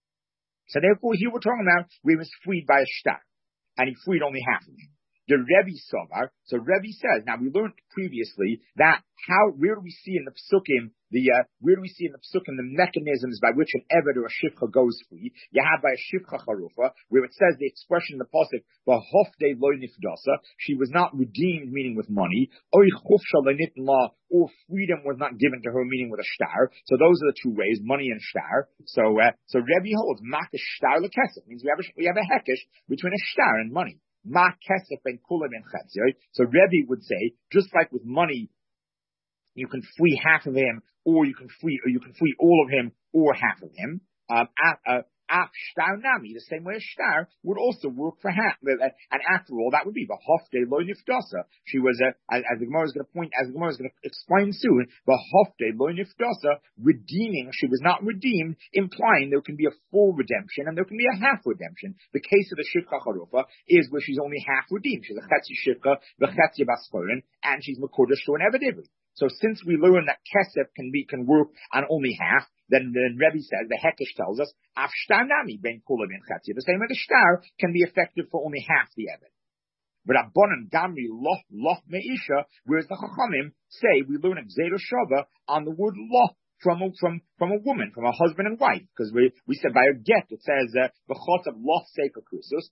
So therefore, here we're talking about where he was freed by a shtar, and he freed only half of him. The Rebbe Sovar, so Rebbe says, now we learned previously that how, where do we see in the Psukim, the, uh, where do we see in the Psukim the mechanisms by which an Eved or a Shivcha goes free? You have by a Shivcha Charufa, where it says the expression in the Pasuk, V'hofdei lo nifdasa, she was not redeemed, meaning with money, Oy chufsha lo nitn la, or freedom was not given to her, meaning with a shtar. So those are the two ways, money and shtar. So, uh, so Rebbe holds, mak a shtar lekesef, means we have a, we have a hekesh between a shtar and money. Ma kesef ben kula ben chetzi. So Rebbe would say, just like with money, you can free half of him, or you can free, or you can free all of him, or half of him. Um, uh, Af shtar nami, the same way as shtar would also work for half. And after all, that would be the hofte lo nifdasa. She was a, as, as the Gemara is going to point, as the Gemara is going to explain soon, the hofte lo nifdasa, redeeming, she was not redeemed, implying there can be a full redemption and there can be a half redemption. The case of the shivcha charufa is where she's only half redeemed. She's a chetzi shivcha, the chetzi baskorin, and she's makodesh to an evidivri. So since we learn that kesef can be, can work on only half, then the Rebbe says, the Hekesh tells us, af shtar nami ben kula ben chetzi. The same way the shtar can be effective for only half the Eved. But Abbanan Gamri loch loch meisha, whereas the Chachamim say we learn a Gzeira Shava on the word loch from a, from from a woman, from a husband and wife, because we we said by a get it says v'chos of loch sefer krusus.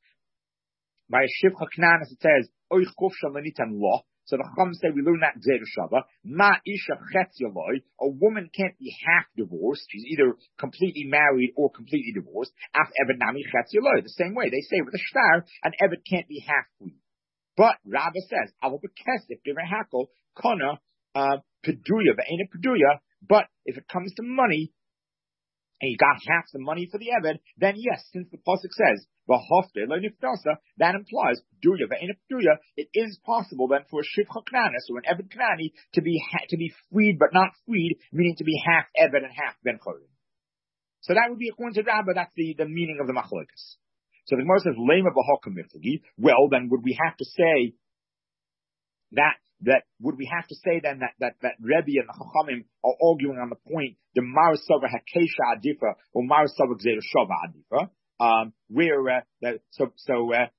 By a shivcha knanis it says oich kuf shalanitan loch. So the Chacham say we learn that Gzeira Shava. Ma isha chetziloi, a woman can't be half divorced. She's either completely married or completely divorced. Af Eved nami chetziloi. The same way they say with a shtar, an Eved can't be half free. But Rabba says, I will be kesef given hakel kona peduya ve'ena peduya. But if it comes to money, and you got half the money for the Eved, then yes, since the pasuk says v'hofte lo nifdasa, that implies peduya ve'ena peduya. It is possible then for a shivcha knanis or an Eved knani to be ha- to be freed but not freed, meaning to be half Eved and half ben chorin. So that would be according to Rabba. That's the the meaning of the machlokas. So the Gemara says, Lema b'hakam miflagi. Well, then would we have to say that, that, would we have to say then that, that, that Rebbe and the Chachamim are arguing on the point, the Marisava Hakesha Adifa, or Marisava Gzeira Shava Adifa, um, where, uh, that, so, so, uh,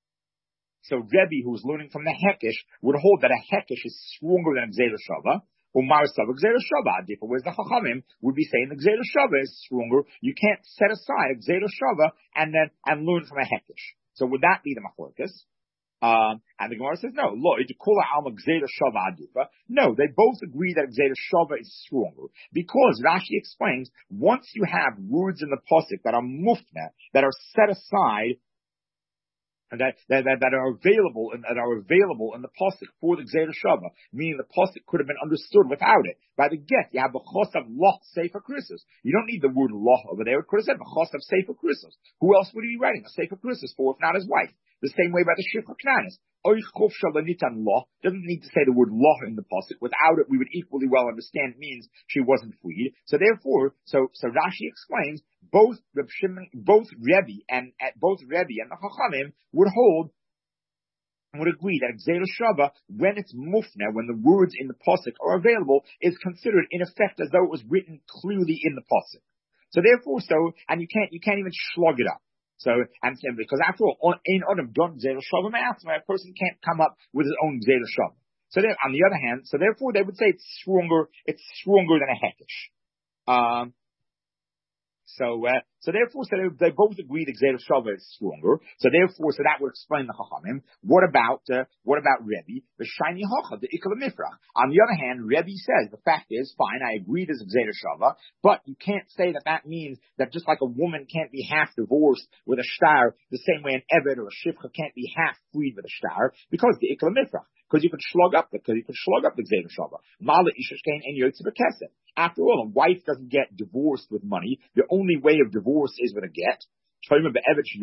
so Rebbe, who's learning from the Hekesh, would hold that a Hekesh is stronger than Gzeira Shava, or Marisava Gzeira Shava Adifa, whereas the Chachamim would be saying the Gzeira Shava is stronger. You can't set aside a Gzeira Shava and then, and learn from a Hekesh. So would that be the Machlokes? Um, and the Gemara says, no, lo, alma Gzeira Shava Adifa. No, they both agree that Gzeira Shava is stronger. Because Rashi explains, once you have words in the Pasuk that are mufna, that are set aside, That, that, that, that are available and that are available in the pasuk for the Gzeira Shava, meaning the pasuk could have been understood without it. By the get, you have b'chos of loch sefer krisos. You don't need the word loch over there. It could have said b'chos of sefer krisos. Who else would he be writing a sefer krisos for if not his wife? The same way by the shivcha knanis. Oich chof shalanitan loch doesn't need to say the word loch in the pasuk. Without it, we would equally well understand it means she wasn't freed. So therefore, so so Rashi explains both Reb Shimon, both Rebbe and uh, both Rebbe and the Chachamim would hold would agree that Gzeira Shava, when it's mufna, when the words in the pasuk are available, is considered in effect as though it was written clearly in the pasuk. So therefore, so and you can't you can't even slug it up. So, and because after all, in Adam don't Gzeira Shava Ma'atzma, a person can't come up with his own Gzeira Shava. So there, on the other hand, so therefore they would say it's stronger, it's stronger than a Hekesh. Um, So, uh, so therefore, so they, they both agree that Gzeira Shava is stronger. So therefore, so that would explain the Chachamim. What about, uh, what about Rebbe? The Shiny Hocha, the Ikal Mifrach. On the other hand, Rebbe says, the fact is, fine, I agree there's a Gzeira Shava, but you can't say that that means that just like a woman can't be half divorced with a shtar, the same way an Eved or a Shifcha can't be half freed with a shtar, because the Ikal Mifrach. Because you could slug up the, because you could slug up the Gzeira Shava. Mala Ishashkein and Yotze B'Kesef. After all, a wife doesn't get divorced with money. The only way of divorce is with a get. How do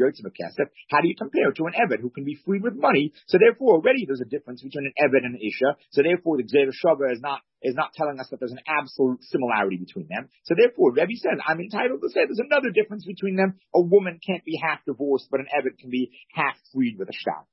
you compare to an Eved who can be freed with money? So therefore, already there's a difference between an Eved and an Isha. So therefore, the Gzeira Shava is not is not telling us that there's an absolute similarity between them. So therefore, Rebbe says, I'm entitled to say there's another difference between them. A woman can't be half divorced, but an Eved can be half freed with a shtar.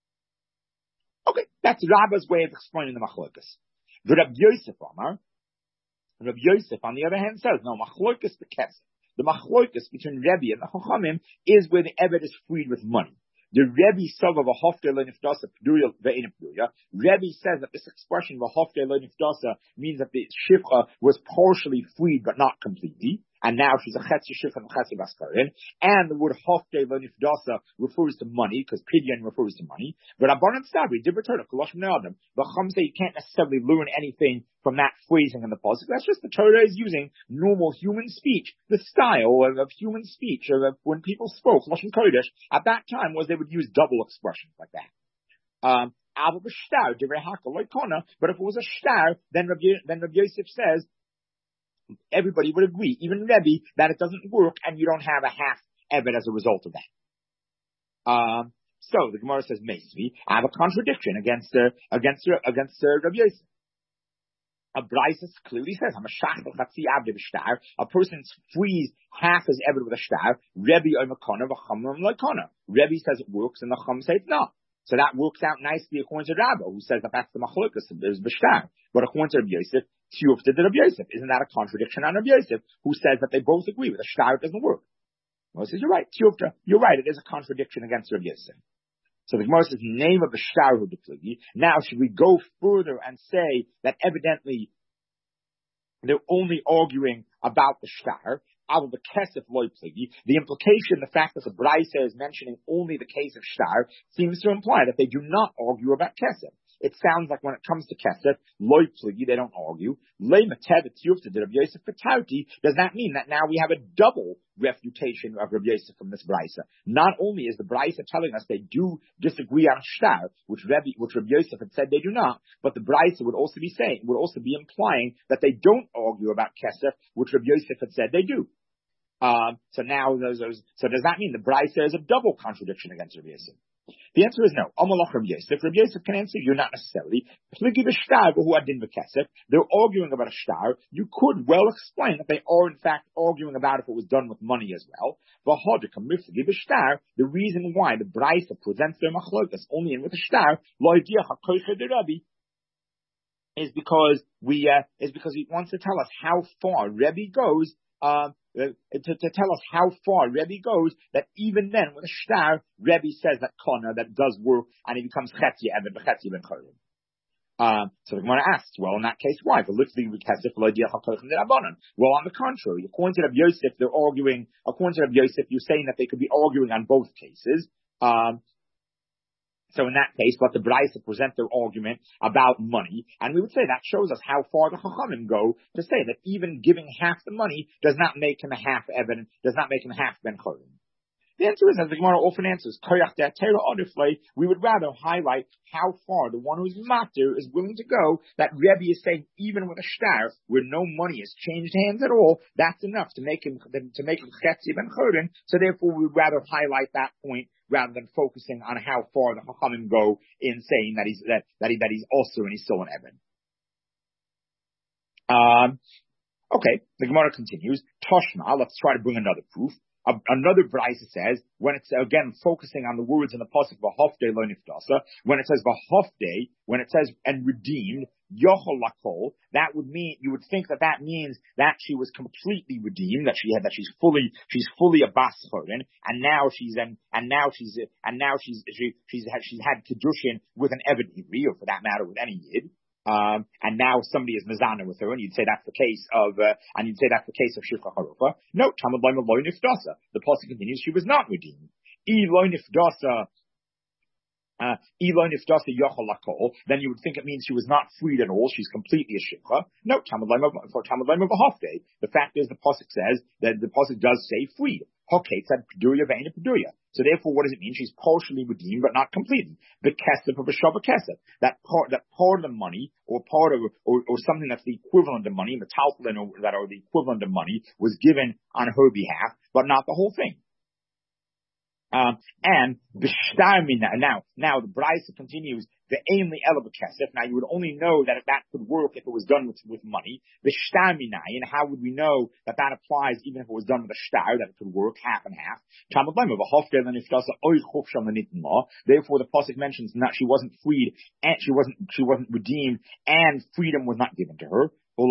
Okay, that's Rabba's way of explaining the machlokas. The Rabbi Yosef Amar, Rabbi Yosef, on the other hand, says, no, machlokas the kesef. The machlokas between Rebbe and the Chachamim is where the Eved is freed with money. The Rebbe says of a hofte lo nifdasa p'duya ve'ena p'duya. Rebbe says that this expression of a hofte lo nifdasa means that the shifcha was partially freed but not completely, and now she's a chetzi shifcha and chetzi baskarin. And the word hofte lo nifdasa refers to money because pidyon refers to money. But Rabbanan Sabri Dibber-Torah Kolosh Adam. The Chum say you can't necessarily learn anything from that phrasing in the pasuk. That's just the Torah is using normal human speech, the style of, of human speech of, of when people spoke Lashon Kodesh at that time was they would use double expressions like that. Um, but if it was a shtar, then Rabbi, then Rabbi Yosef says everybody would agree, even Rebbe, that it doesn't work and you don't have a half Eved as a result of that. Um, so the Gemara says, Meisvi, I have a contradiction against uh, against uh, against uh, Rabbi Yosef. A Brisa clearly says, I'm a shachtel chatzi abde b'shtar. A person frees half his Eved with a shtar. Rebbe oimakona v'chamim loikona. Rebbe says it works and the Chum say it's not. So that works out nicely according to Rabba, who says that that's the machlokas, there's b'shtar. But according to Rabbi Yosef, tiyufta de Rabbi Yosef. Isn't that a contradiction on Rabbi Yosef, who says that they both agree with a shtar, it doesn't work? Well, he says, you're right, tiyufta. You're right, it is a contradiction against Rabbi Yosef. So the Gemara says, name of the shtar who depligi. Now, should we go further and say that evidently they're only arguing about the shtar? Out of the kesef loy pligi. The implication, the fact that the Brisa is mentioning only the case of shtar, seems to imply that they do not argue about kesef. It sounds like when it comes to kesef, loy pligi, they don't argue. Lei matev tiyufta de Rabbi Yosef patauti. Does that mean that now we have a double refutation of Rabbi Yosef from this Brisa? Not only is the Brisa telling us they do disagree on shtar, which Rabbi, which Rabbi Yosef had said they do not, but the Brisa would also be saying, would also be implying that they don't argue about kesef, which Rabbi Yosef had said they do. Um, so now those, those, so does that mean the Brisa is a double contradiction against Rabbi Yosef? The answer is no. Amalach Rabbi Yosef. Rabbi Yosef can answer you, not necessarily. Pligi b'shtar who adin b'kesef. They're arguing about a shtar. You could well explain that they are in fact arguing about if it was done with money as well. The reason why the Brisa presents their machlokas only in with a shtar, is because we uh, is because he wants to tell us how far Rebbe goes. Um, uh, to, to tell us how far Rebbe goes, that even then with a shtar, Rebbe says that Kona, that does work, and it becomes Chetzi Eved B'Chetzi Ben Cholim. Um, so the Gemara asks, well, in that case, why? Well, on the contrary, according to Rabbi Yosef, they're arguing, according to Rabbi Yosef, you're saying that they could be arguing on both cases. Um, So in that case, let the Brisa present their argument about money, and we would say that shows us how far the Chachamim go to say that even giving half the money does not make him a half Eben, does not make him a half Ben Cholim. The answer is, as the Gemara often answers, we would rather highlight how far the one who's matir is willing to go, that Rebbe is saying even with a shtar, where no money has changed hands at all, that's enough to make him, to make him Chetzi Ben Cholim, so therefore we would rather highlight that point rather than focusing on how far the Chachamim go in saying that he's, that, that, he, that he's also and he's still an Eben. Um, okay, the Gemara continues, Toshma, let's try to bring another proof. A, another brisa says, when it's again focusing on the words in the pasuk v'hofdei lo nifdasa, when it says v'hofdei, when it says and redeemed, yochol lakol, that would mean, you would think that that means that she was completely redeemed, that she had, that she's fully, she's fully a bas chorin, and now she's and and now she's and now she's she, she's had she's had kedushin with an eved ivri, or for that matter with any yid. Um, and now somebody is mezana with her, and you'd say that's the case of, uh, and you'd say that's the case of Shifra Harufa. No, Tamad Loim Loy Nifdasa. The pasuk continues, she was not redeemed. E Loy Nifdasa, uh, E Loy Nifdasa Yochol Lakol, then you would think it means she was not freed at all, she's completely a Shifra. No, Tamad Loim, for Tamad Loim of a Hofday. The fact is, the pasuk says, that the pasuk does say freed. Hokate said Peduria Veina Peduria. So therefore, what does it mean? She's partially redeemed, but not completely. The kesef of a shava kesef. That part, that part of the money, or part of, or, or something that's the equivalent of money, the talpulin that are the equivalent of money, was given on her behalf, but not the whole thing. Um, and b'shtarmina. Now, now the brisa continues. The ainly eleva kesef. Now you would only know that that could work if it was done with with money. B'shtarmina. And how would we know that that applies even if it was done with a shtar, that it could work half and half? Therefore, the pasuk mentions that she wasn't freed and she wasn't she wasn't redeemed, and freedom was not given to her. You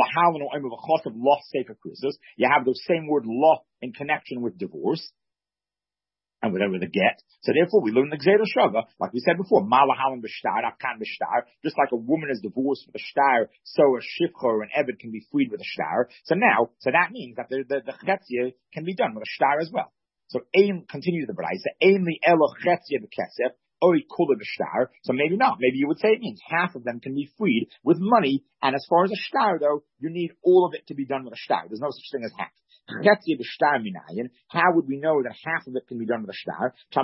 have those same word law in connection with divorce and whatever the get. So therefore, we learn the Gzeira Shava, like we said before, Malahalan b'shtar, Afkan b'shtar, just like a woman is divorced with a shtar, so a shifcha or an eved can be freed with a shtar. So now, so that means that the, the, the chetzia can be done with a shtar as well. So aim, continue the brayse, aim the elo chetzia b'kesef, oi kula b'shtar. So maybe not, maybe you would say it means half of them can be freed with money, and as far as a shtar though, you need all of it to be done with a shtar. There's no such thing as half. How would we know that half of it can be done with a shtar? So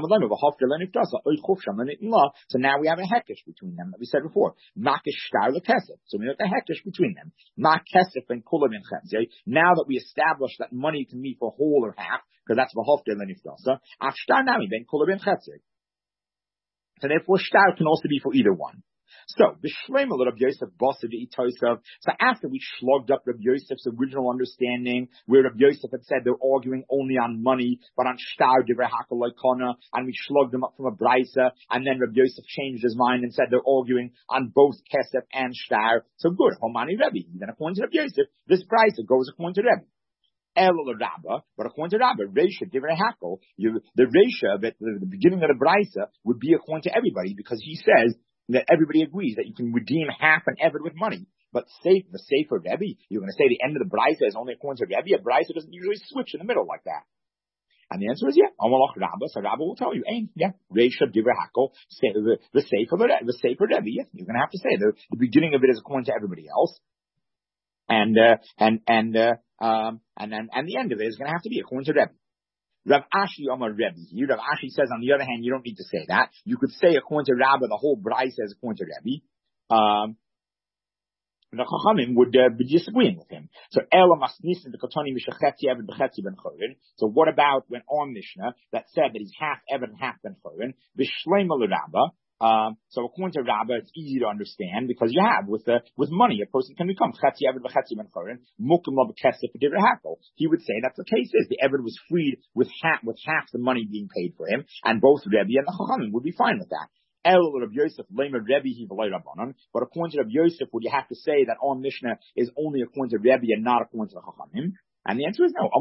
now we have a hekesh between them that we said before. Makish shtar lekesef. So we have a hekesh between them. Makesef and kulam and chetzia. Now that we established that money can be for whole or half, because that's v'hofdei lenifdasa. Af shtar nami ben kulam and chetzia. So therefore, shtar can also be for either one. So, B'shleim Rabbi Yosef Basad Itosav. So after we slugged up Rabbi Yosef's original understanding, where Rabbi Yosef had said they're arguing only on money, but on shtar divrei hakol loikona, and we slugged them up from a brisa, and then Rabbi Yosef changed his mind and said they're arguing on both kesef and shtar. So good, Homani Rebbe. Then according to Rabbi Yosef, this brisa goes according to Rebbe. El Rabba, but according to Rabba, Reisha divrei hakol, you the Reisha of it, the, the beginning of the brisa would be according to everybody, because he says that everybody agrees that you can redeem half an eved with money. But safe, the safer Rebbe, you're going to say the end of the brisa is only according to Rebbe. A brisa doesn't usually switch in the middle like that. And the answer is yeah. Amalach Rabba, so Rabba will tell you, ain't yeah. Reisha divrei hakol, the the safer the safer Rebbe. Yeah, you're going to have to say the the beginning of it is according to everybody else, and uh, and and uh, um and then and the end of it is going to have to be according to Rebbe. Rav Ashi Omar Rebbe here. Rav Ashi says, on the other hand, you don't need to say that. You could say according to Rabba, the whole brayse says according to Rebbe. Um, the Chachamim would uh, be disagreeing with him. So Ela Masnisin the Kotoni Mishachetzi Eved B'Chetzi Ben Chorin. So what about when our Mishnah that said that he's half Eved and half Ben Chorin? V'Shleima LeRabba. Um, so according to Rabba, it's easy to understand because you have with uh, with money a person can become chetzi eved v'chetzi ben chorin mukim lo b'kesef divrei hakol. He would say that's the case is the eved was freed with half with half the money being paid for him, and both Rebbe and the Chachamim would be fine with that. El Rabbi Yosef Lemer Rebbe he v'lay Rabbanon. But according to Rabbi Yosef, would you have to say that our Mishnah is only according to Rebbe and not according to the Chachamim? And the answer is no.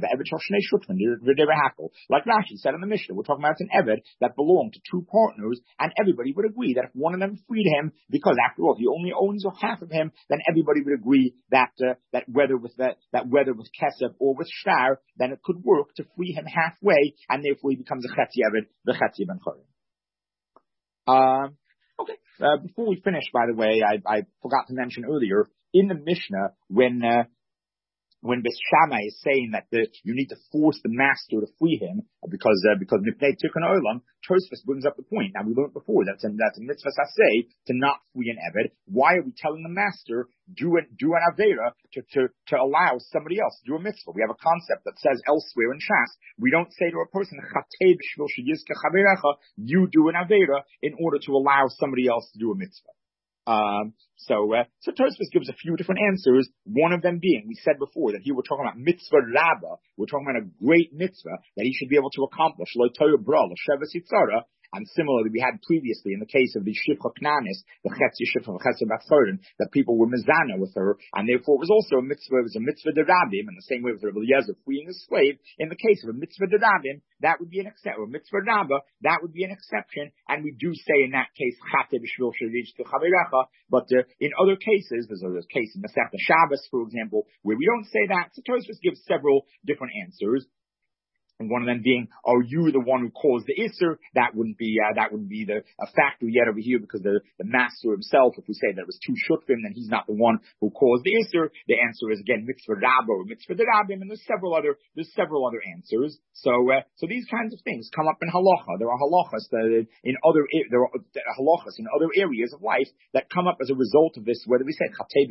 Like Rashi said in the Mishnah, we're talking about an Eved that belonged to two partners, and everybody would agree that if one of them freed him, because after all, if he only owns half of him, then everybody would agree that uh, that whether with that, that whether with Kesef or with Shtar, then it could work to free him halfway, and therefore he becomes a Chetzi Eved, the Chetzi Ben Chorin. Um, okay. Uh, before we finish, by the way, I, I forgot to mention earlier in the Mishnah when. Uh, When Beis Shammai is saying that the, you need to force the master to free him because uh, because Mipnei Tikkun Olam, Tosfos brings up the point. Now we learned before that's a, that's a mitzvah saseh to not free an eved. Why are we telling the master do an do an avera to to to allow somebody else to do a mitzvah? We have a concept that says elsewhere in Shas we don't say to a person Chatei b'shvil sheyizkeh chaverecha, you do an avera in order to allow somebody else to do a mitzvah. Um, so, uh, so Tosfos gives a few different answers. One of them being, we said before that here we're talking about mitzvah rabba. We're talking about a great mitzvah that he should be able to accomplish. Lo toya bra, lo sheva sitzara. And similarly, we had previously in the case of the Shifcha Knanis, the Chetzi Shifcha Chetzi Batchorin, that people were mezana with her, and therefore it was also a mitzvah, it was a mitzvah derabim, in the same way with Rabbi Eliezer freeing a slave. In the case of a mitzvah derabim, that would be an exception. Or mitzvah rabba, that would be an exception, and we do say in that case, Chate b'shvil sherish t'chavirecha, but uh, in other cases, there's a case in Masechta Shabbos, for example, where we don't say that. So Tosfos gives several different answers. And one of them being, are you the one who caused the Isser? That wouldn't be, uh, that wouldn't be the, a factor yet over here, because the, the master himself, if we say that it was two shutfim, then he's not the one who caused the Isser. The answer is again, mitzvah rabba or mitzvah derabim, and there's several other, there's several other answers. So, uh, so these kinds of things come up in halacha. There are halachas that in other, there are halachas in other areas of life that come up as a result of this, whether we say,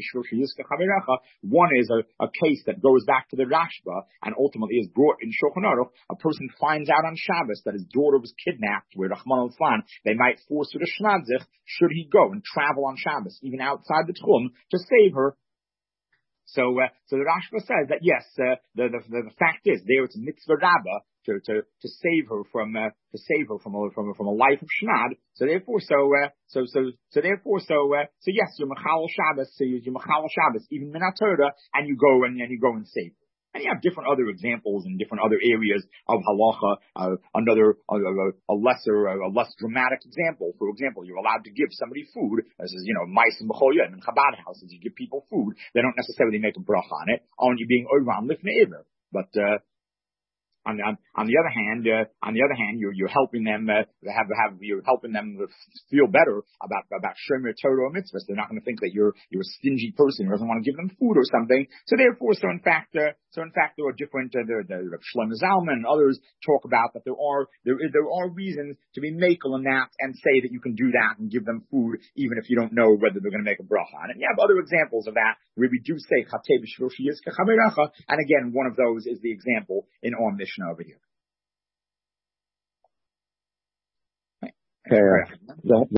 one is a, a case that goes back to the Rashba and ultimately is brought in Shulchan Aruch. A person finds out on Shabbos that his daughter was kidnapped, where Rahman al-Flan, they might force her to Shnadzich. Should he go and travel on Shabbos, even outside the Tchum, to save her? So, uh, so the Rashba says that yes, uh, the, the the the fact is there it's a mitzvah rabba to to to save her from uh, to save her from a from a, from a life of shnad. So therefore, so uh, so so so therefore, so uh, so yes, you're machal Shabbos, so you're machal Shabbos, even minat Torah, and you go and, and you go and save her. And you have different other examples in different other areas of halacha. Uh, another, a, a, a lesser, a less dramatic example. For example, you're allowed to give somebody food. This is, you know, mais and b'choyim in Chabad houses. You give people food. They don't necessarily make a bracha on it. Only being oiran lifnei iver. But uh, on, on, on the other hand, uh, on the other hand, you're you're helping them uh, have have you're helping them feel better about about shomer Torah or mitzvahs. They're not going to think that you're you're a stingy person who doesn't want to give them food or something. So therefore, so in fact. Uh, So in fact, there are different, uh, the, the Shlomo Zalman and others talk about that there are, there, there are reasons to be makel in that and say that you can do that and give them food even if you don't know whether they're going to make a bracha on it. And you have other examples of that where we do say, Chatei b'shvil sheyizkeh chaverecha, and again, one of those is the example in our Mishnah over here. Okay.